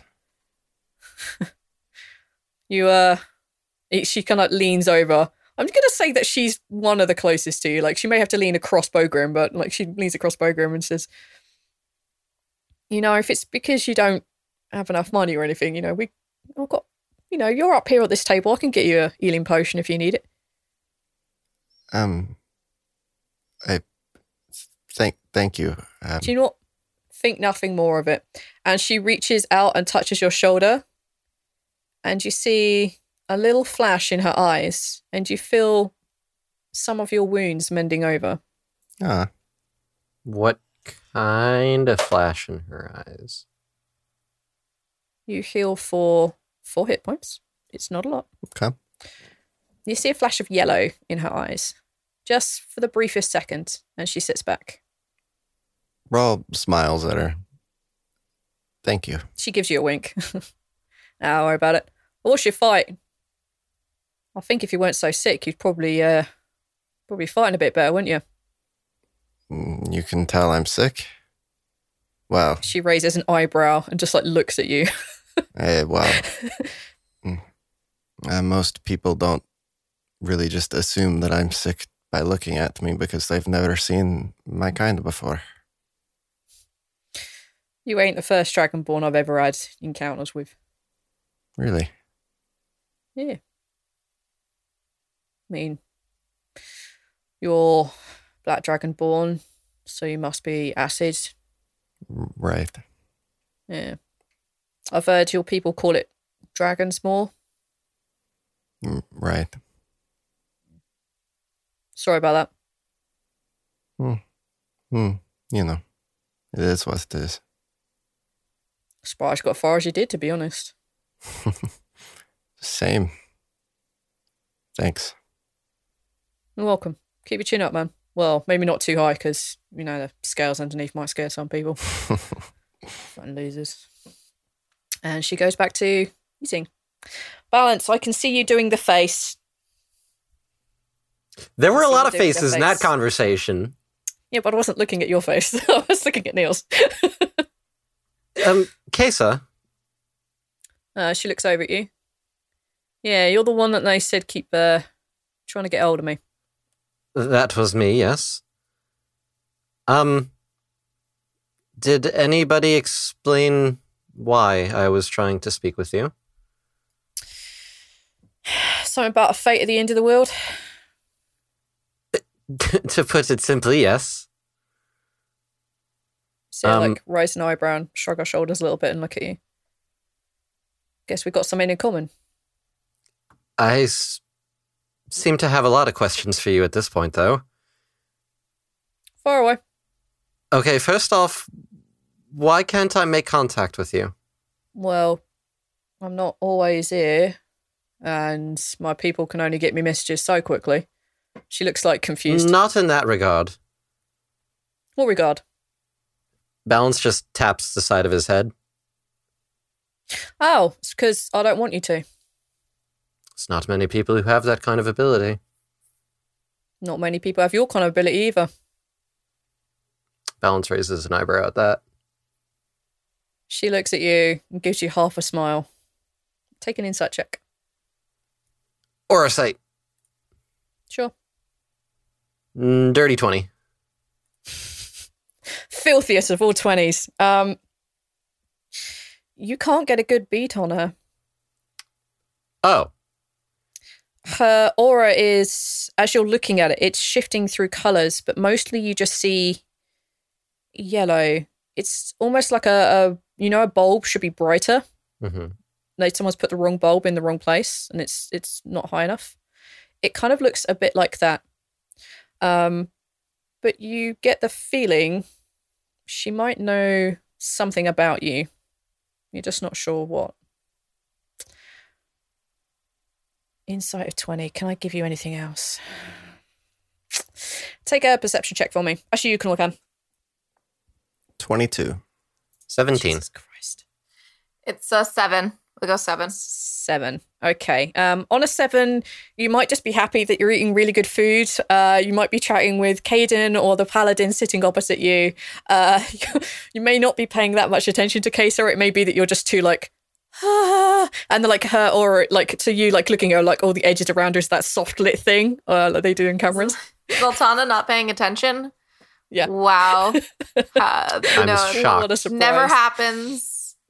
You, uh, she kind of leans over. I'm going to say that she's one of the closest to you. Like, she may have to lean across Bogrim, but, like, she leans across Bogrim and says, you know, if it's because you don't have enough money or anything, you know, we, I've got, you know, you're up here at this table. I can get you a healing potion if you need it. Um, I thank, thank you. Um, Do you not think nothing more of it? And she reaches out and touches your shoulder, and you see a little flash in her eyes, and you feel some of your wounds mending over. ah, What kind of flash in her eyes? You heal for four hit points. It's not a lot. okay. You see a flash of yellow in her eyes, just for the briefest second, and she sits back. Rawl smiles at her. Thank you. She gives you a wink. Nah, don't worry about it. Well, what's your fight? I think if you weren't so sick, you'd probably, uh, probably fighting a bit better, wouldn't you? Mm, You can tell I'm sick. Well, She raises an eyebrow and just like looks at you. eh, well, mm, uh, most people don't really just assume that I'm sick by looking at me because they've never seen my kind before. You ain't the first Dragonborn I've ever had encounters with. Really? Yeah. I mean, you're Black Dragonborn, so you must be acid. R- Right. Yeah. I've heard your people call it dragons more. Mm, Right. Sorry about that. Hmm. You know, it is what it is. Surprised you got as far as you did, to be honest. Same. Thanks. You're welcome. Keep your chin up, man. Well, maybe not too high, because, you know, the scales underneath might scare some people. Fun losers. And she goes back to eating. Balance, I can see you doing the face. There were a See lot you of doing the faces in that face. conversation. Yeah, but I wasn't looking at your face. I was looking at Neil's. Um, Kesa, Uh, she looks over at you. Yeah, you're the one that they said keep uh, trying to get hold of me. that was me, yes. Um, did anybody explain why I was trying to speak with you? Something about a fate at the end of the world. To put it simply, yes. So Um, like raise an eyebrow and shrug our shoulders a little bit and look at you. Guess we've got something in common. I s- seem to have a lot of questions for you at this point, though. Far away. Okay, first off, why can't I make contact with you? Well, I'm not always here, and my people can only get me messages so quickly. She looks like confused. Not in that regard. What regard? Balance just taps the side of his head. Oh, it's because I don't want you to. It's not many people who have that kind of ability. Not many people have your kind of ability either. Balance raises an eyebrow at that. She looks at you and gives you half a smile. Take an insight check. Or a sight. Sure. Mm, dirty twenty. Filthiest of all twenties. Um, you can't get a good beat on her. Oh, Her aura is, as you're looking at it, it's shifting through colours, but mostly you just see yellow. It's almost like a, a you know, a bulb should be brighter. mm-hmm. Like someone's put the wrong bulb in the wrong place and it's it's not high enough. It kind of looks a bit like that. Um, but you get the feeling she might know something about you. You're just not sure what. Insight of twenty. Can I give you anything else? take a perception check for me. Actually, you can look on. twenty-two. seventeen. Jesus Christ. It's a seven. We'll go seven. Seven. Okay. Um, on a seven, you might just be happy that you're eating really good food. Uh, you might be chatting with Caden or the paladin sitting opposite you. Uh, you, you may not be paying that much attention to Kesa. It may be that you're just too like, ah, and then like her or like to you, like looking at her, like all the edges around her is that soft lit thing uh, like they do in cameras. Zoltana not paying attention. Yeah. Wow. Uh, you I'm know, shocked. What a surprise. never happens.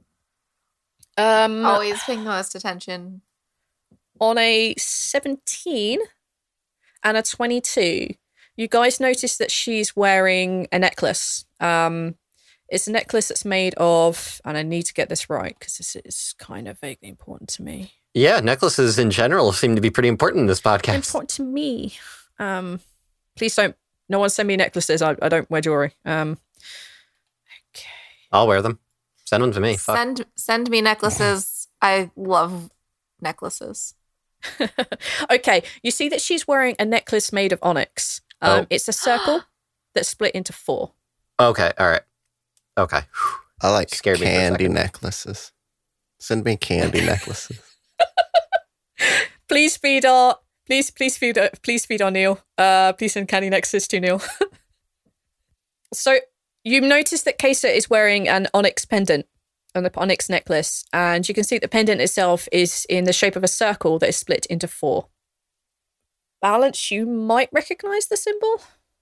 Um, Always paying the most attention. On a seventeen and a twenty-two, you guys notice that she's wearing a necklace. Um, it's a necklace that's made of, and I need to get this right because this is kind of vaguely important to me. Yeah, necklaces in general seem to be pretty important in this podcast. Important to me. Um, please don't, no one send me necklaces. I, I don't wear jewelry. Um, okay. I'll wear them. Send them to me. Fuck. Send send me necklaces. I love necklaces. Okay, you see that she's wearing a necklace made of onyx. Um, Oh. It's a circle that's split into four. Okay, all right. Okay. I like Scared me for a candy second. necklaces. Send me candy necklaces. Please feed our, please, please feed, uh, please feed our Neil. Uh, please send candy necklaces to Neil. So you notice that Kesa is wearing an onyx pendant and the onyx necklace, and you can see the pendant itself is in the shape of a circle that is split into four. Balance, you might recognize the symbol.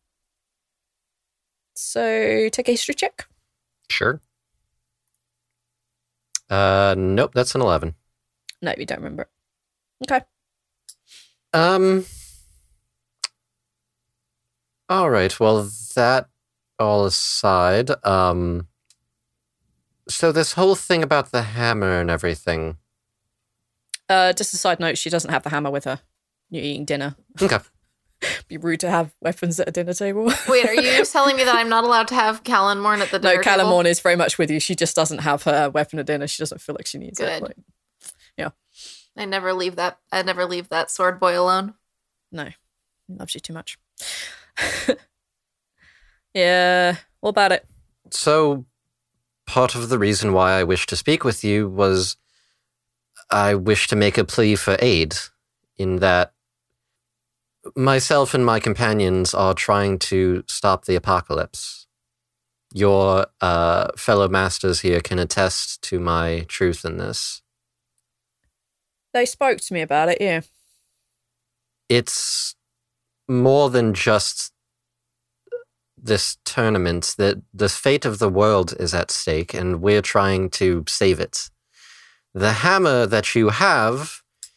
So take a history check. Sure. Uh, nope, that's an eleven. No, you don't remember it. Okay. Um. All right. Well, that all aside, um. So this whole thing about the hammer and everything. Uh, just a side note, she doesn't have the hammer with her. You're eating dinner. Okay. Be rude to have weapons at a dinner table. Wait, are you telling me that I'm not allowed to have Callan Morn at the dinner No, table? Callum Morn is very much with you. She just doesn't have her weapon at dinner. She doesn't feel like she needs it. Good. Like, yeah. I never leave that. I never leave that sword boy alone. No. He loves you too much. Yeah. What about it? So, part of the reason why I wish to speak with you was I wish to make a plea for aid, in that myself and my companions are trying to stop the apocalypse. Your uh, fellow masters here can attest to my truth in this. They spoke to me about it, yeah. It's more than just this tournament. That the fate of the world is at stake, and we're trying to save it. The hammer that you have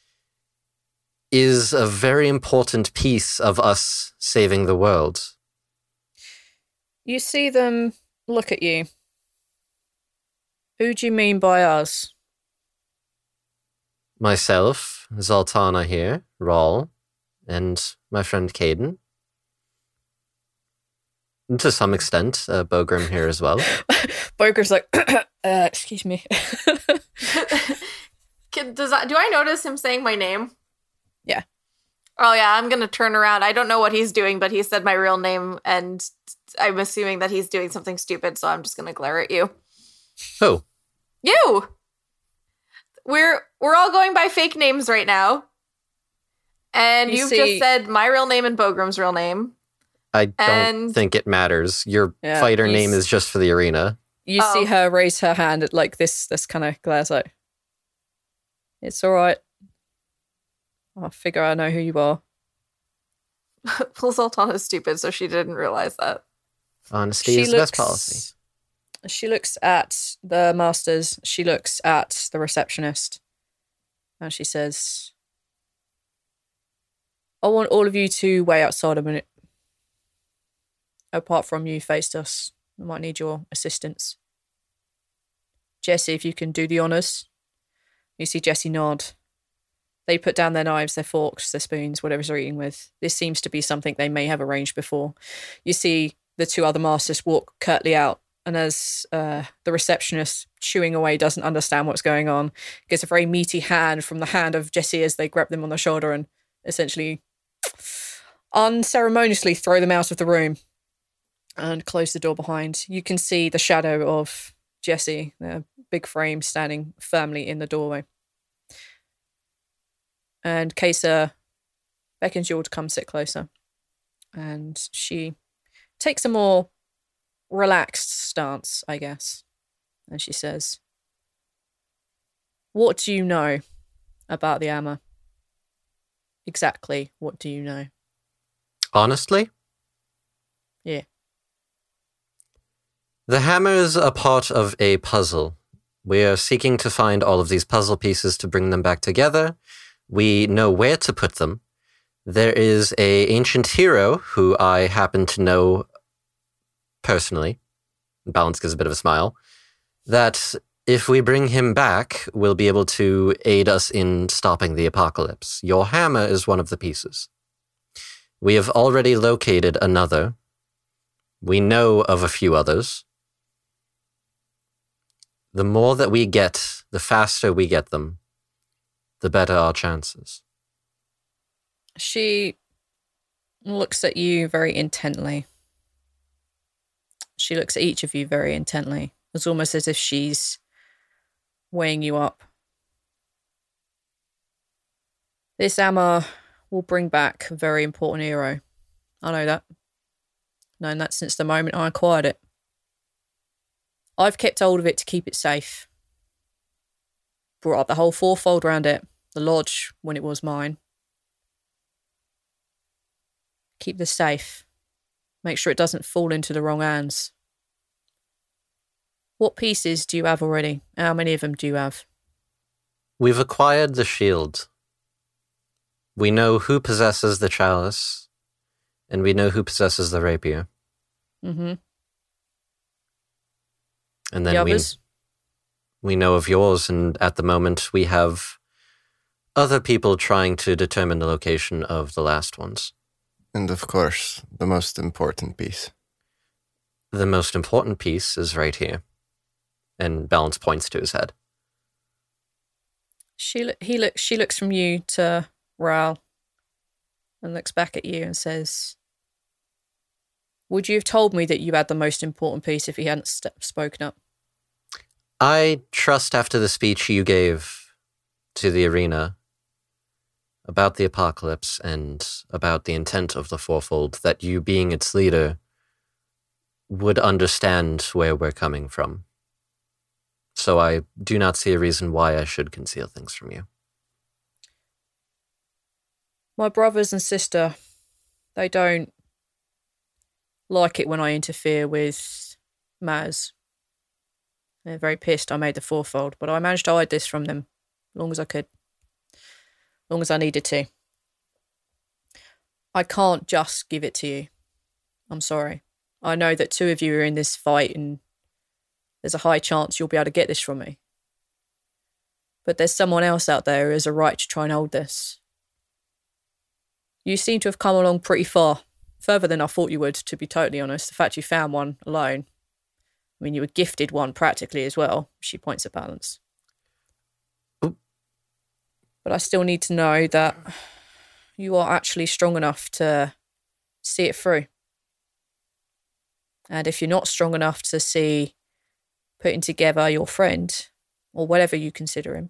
is a very important piece of us saving the world. You see them look at you. Who do you mean by us? Myself, Zoltana here, Rawl, and my friend Caden. And to some extent, uh, Bogrim here as well. Bogrim's like, uh, excuse me. Can, does that, do I notice him saying my name? Yeah. Oh yeah, I'm gonna turn around. I don't know what he's doing, but he said my real name, and I'm assuming that he's doing something stupid. So I'm just gonna glare at you. Oh, You. We're we're all going by fake names right now, and You you've see- just said my real name and Bogrim's real name. I don't And- think it matters. Your Yeah, fighter you name s- is just for the arena. You Oh. see her raise her hand at like this, this kind of glares out. It's all right. I'll figure I know who you are. Well, Zoltana's stupid, so she didn't realize that. Honesty is the best policy. She looks at the masters. She looks at the receptionist. And she says, I want all of you to wait outside a minute. Apart from you faced us, I might need your assistance. Jesse, if you can do the honours. You see Jesse nod. They put down their knives, their forks, their spoons, whatever they're eating with. This seems to be something they may have arranged before. You see the two other masters walk curtly out, and as uh, the receptionist, chewing away, doesn't understand what's going on, gets a very meaty hand from the hand of Jesse as they grab them on the shoulder and essentially, unceremoniously throw them out of the room and close the door behind. You can see the shadow of Jesse, the big frame, standing firmly in the doorway. And Kesa beckons you all to come sit closer. And she takes a more relaxed stance, I guess. And she says, what do you know about the Hammer? Exactly what do you know? Honestly? Yeah. The hammer is a part of a puzzle. We are seeking to find all of these puzzle pieces to bring them back together. We know where to put them. There is a ancient hero who I happen to know personally, Balance gives a bit of a smile, that if we bring him back, we'll be able to aid us in stopping the apocalypse. Your hammer is one of the pieces. We have already located another. We know of a few others. The more that we get, the faster we get them, the better our chances. She looks at you very intently. She looks at each of you very intently. It's almost as if she's weighing you up. This hammer will bring back a very important hero. I know that. Known that since the moment I acquired it. I've kept hold of it to keep it safe. Brought up the whole fourfold round it, the lodge when it was mine. Keep this safe. Make sure it doesn't fall into the wrong hands. What pieces do you have already? How many of them do you have? We've acquired the shield. We know who possesses the chalice, and we know who possesses the rapier. Mm-hmm. And then the we, others? we know of yours, and at the moment we have other people trying to determine the location of the last ones. And of course, the most important piece. The most important piece is right here. And Balance points to his head. She lo- he looks. She looks from you to Raoul, and looks back at you and says, "Would you have told me that you had the most important piece if he hadn't st- spoken up?" I trust after the speech you gave to the arena about the apocalypse and about the intent of the Fourfold, that you, being its leader, would understand where we're coming from. So I do not see a reason why I should conceal things from you. My brothers and sister, they don't like it when I interfere with matters. They're very pissed I made the Fourfold, but I managed to hide this from them as long as I could. As long as I needed to. I can't just give it to you. I'm sorry. I know that two of you are in this fight and there's a high chance you'll be able to get this from me. But there's someone else out there who has a right to try and hold this. You seem to have come along pretty far. Further than I thought you would, to be totally honest. The fact you found one alone. I mean, you were gifted one practically as well. She points at Balance. Oop. But I still need to know that you are actually strong enough to see it through. And if you're not strong enough to see putting together your friend, or whatever you consider him,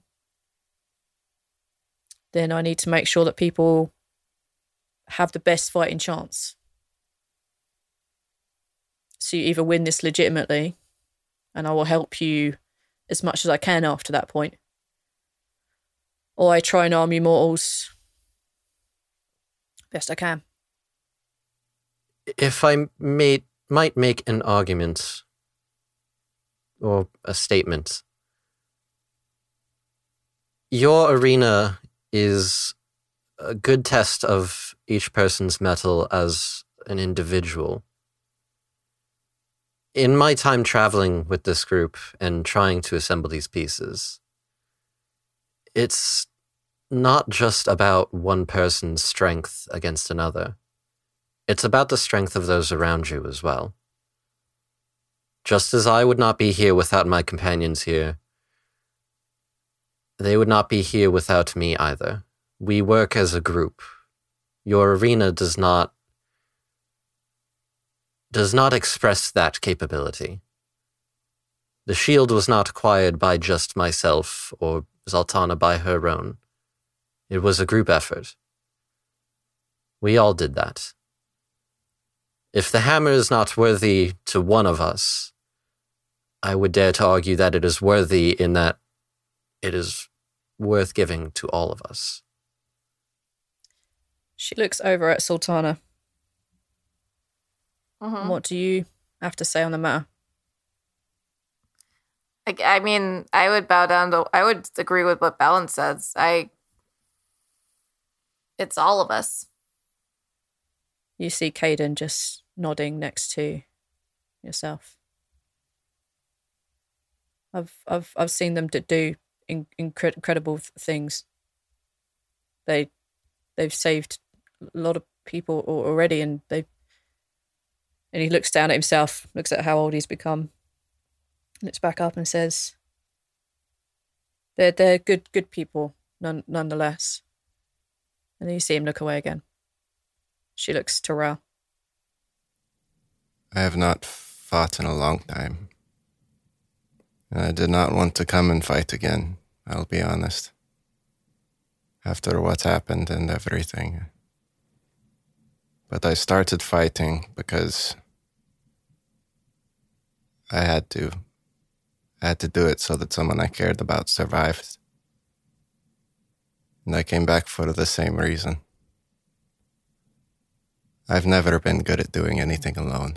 then I need to make sure that people have the best fighting chance. So you either win this legitimately, and I will help you as much as I can after that point, or I try and arm you mortals best I can. If I may, might make an argument or a statement, your arena is a good test of each person's mettle as an individual. In my time traveling with this group and trying to assemble these pieces, it's not just about one person's strength against another. It's about the strength of those around you as well. Just as I would not be here without my companions here, they would not be here without me either. We work as a group. Your arena does not does not express that capability. The shield was not acquired by just myself or Zoltana by her own. It was a group effort. We all did that. If the hammer is not worthy to one of us, I would dare to argue that it is worthy in that it is worth giving to all of us. She looks over at Sultana. Mhm. What do you have to say on the matter? I, I mean, I would bow down to, I would agree with what Balance says. I, it's all of us. You see Caden just nodding next to yourself. I've I've I've seen them to do in, incre- incredible th- things. They they've saved a lot of people al- already, and they. And he looks down at himself, looks at how old he's become, looks back up and says, "They're they're good good people, none nonetheless." And then you see him look away again. She looks to Ra. I have not fought in a long time. And I did not want to come and fight again, I'll be honest. After what's happened and everything. But I started fighting because I had to. I had to do it so that someone I cared about survived. And I came back for the same reason. I've never been good at doing anything alone.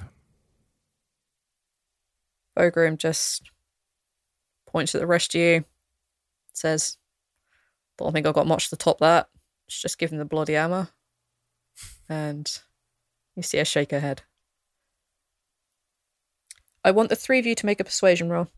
Ogrim just points at the rest of you, says, "Don't think I've got much to top that. Let's just give him the bloody hammer." And you see her shake her head. I want the three of you to make a persuasion roll.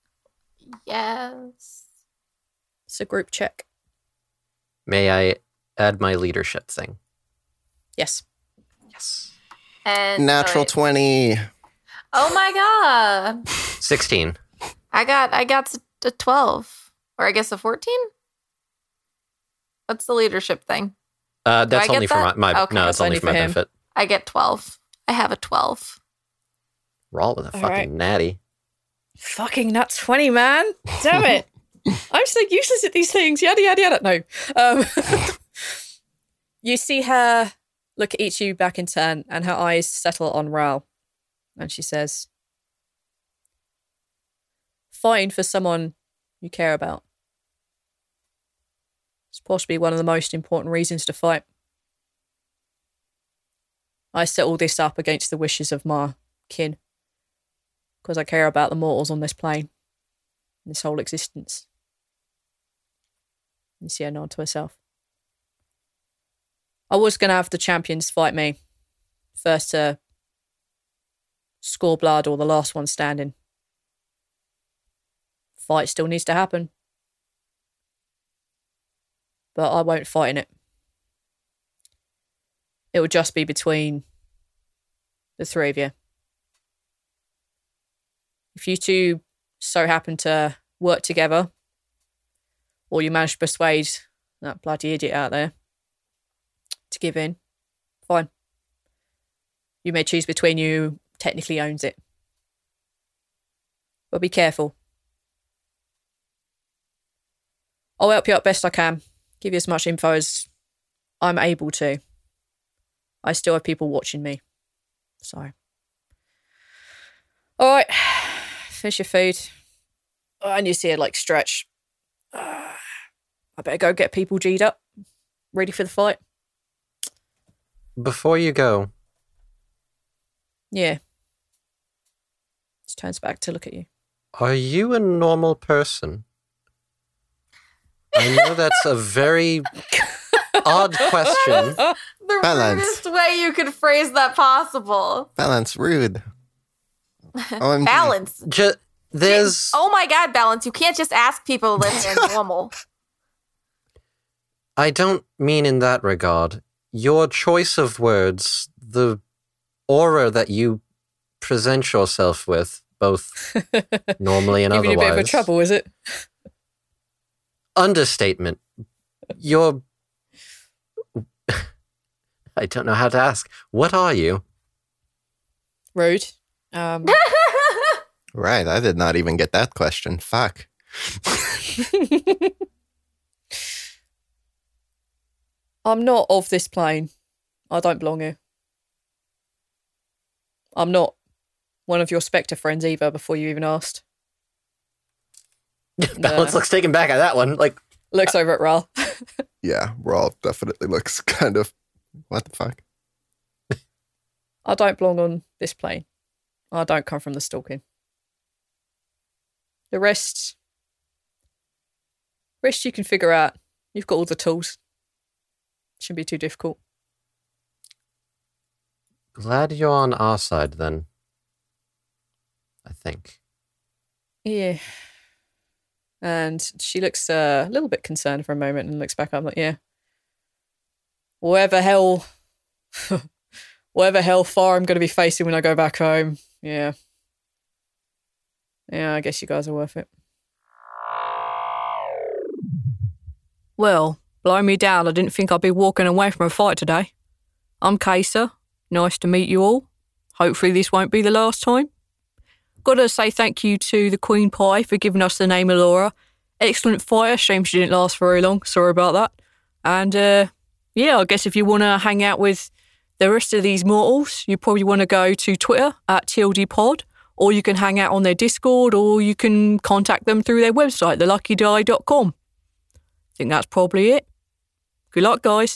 Yes. It's a group check. May I add my leadership thing? Yes. Yes. And Natural wait. twenty. Oh my god. sixteen. I got I got a twelve. Or I guess a fourteen? What's the leadership thing? Uh, Do that's I only get for my, that? my Okay. no, That's it's only only for my for him. benefit. I get twelve. I have a twelve. Roll with a All fucking right. natty. Fucking nat twenty, man. Damn it. I'm so useless at these things. Yada, yada, yada. No. Um, you see her look at each of you back in turn, and her eyes settle on Ral. And she says, "Fighting for someone you care about. It's possibly one of the most important reasons to fight. I set all this up against the wishes of my kin, because I care about the mortals on this plane, this whole existence." You see her nod to herself. I was going to have the champions fight me. First to score blood or the last one standing. Fight still needs to happen. But I won't fight in it. It will just be between the three of you. If you two so happen to work together, or you manage to persuade that bloody idiot out there to give in, fine. You may choose between you who technically owns it. But be careful. I'll help you out best I can. Give you as much info as I'm able to. I still have people watching me. So. Alright. Finish your food. And you see it like stretch. Uh, I better go get people G'd up. Ready for the fight. Before you go, Yeah. Just turns back to look at you. are you a normal person? I know that's a very odd question. The Balance. rudest way you could phrase that possible. Balance, rude. O M G. Balance. Ju- there's Oh my god, Balance. You can't just ask people if they're normal. I don't mean in that regard. Your choice of words, the aura that you present yourself with, both normally and Giving you a bit of a otherwise. trouble, is it? Understatement. You're... I don't know how to ask. What are you? Rude. Um, Right, I did not even get that question. Fuck. I'm not of this plane. I don't belong here. I'm not one of your Spectre friends either, before you even asked. Balance No. looks taken back at that one. Like, Looks over at Ral. Yeah, Rawl definitely looks kind of, what the fuck? I don't belong on this plane. I don't come from the stalking. The rest, rest you can figure out. You've got all the tools. Shouldn't be too difficult. glad you're on our side then. I think. Yeah. And she looks uh, a little bit concerned for a moment and looks back up like, yeah. Whatever hell, whatever hell far I'm going to be facing when I go back home. Yeah. Yeah, I guess you guys are worth it. Well, blow me down. I didn't think I'd be walking away from a fight today. I'm Kaisa. Nice to meet you all. Hopefully this won't be the last time. Gotta say thank you to the Queen Pie for giving us the name Alora. Excellent fighter. Shame she didn't last very long. Sorry about that. And, uh, yeah, I guess if you want to hang out with the rest of these mortals, you probably want to go to Twitter at T L D Pod, or you can hang out on their Discord, or you can contact them through their website, the lucky die dot com. I think that's probably it. Good luck, guys.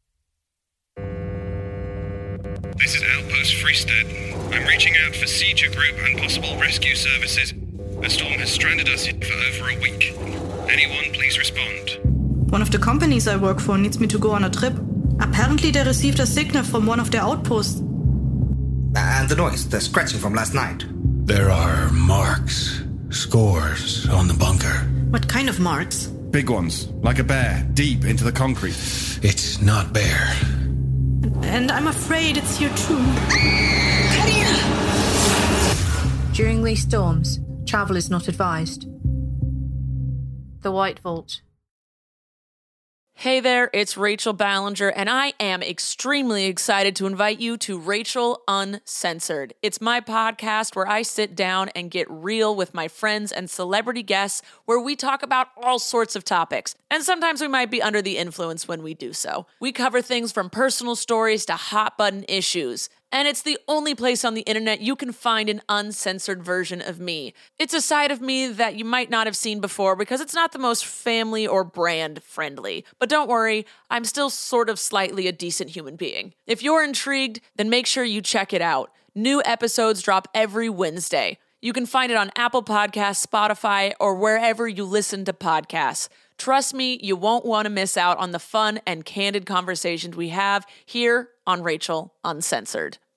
This is Outpost Freestead. I'm reaching out for Seizure Group and possible rescue services. A storm has stranded us here for over a week. Anyone, please respond. One of the companies I work for needs me to go on a trip. Apparently they received a signal from one of their outposts. And the noise, the scratching from last night. There are marks, scores on the bunker. What kind of marks? Big ones, like a bear, deep into the concrete. It's not Bear. And I'm afraid it's here too. During these storms, travel is not advised. The White Vault. Hey there, it's Rachel Ballinger, and I am extremely excited to invite you to Rachel Uncensored. It's my podcast where I sit down and get real with my friends and celebrity guests, where we talk about all sorts of topics. And sometimes we might be under the influence when we do so. We cover things from personal stories to hot button issues. And it's the only place on the internet you can find an uncensored version of me. It's a side of me that you might not have seen before because it's not the most family or brand friendly. But don't worry, I'm still sort of slightly a decent human being. If you're intrigued, then make sure you check it out. New episodes drop every Wednesday. You can find it on Apple Podcasts, Spotify, or wherever you listen to podcasts. Trust me, you won't want to miss out on the fun and candid conversations we have here on Rachel Uncensored.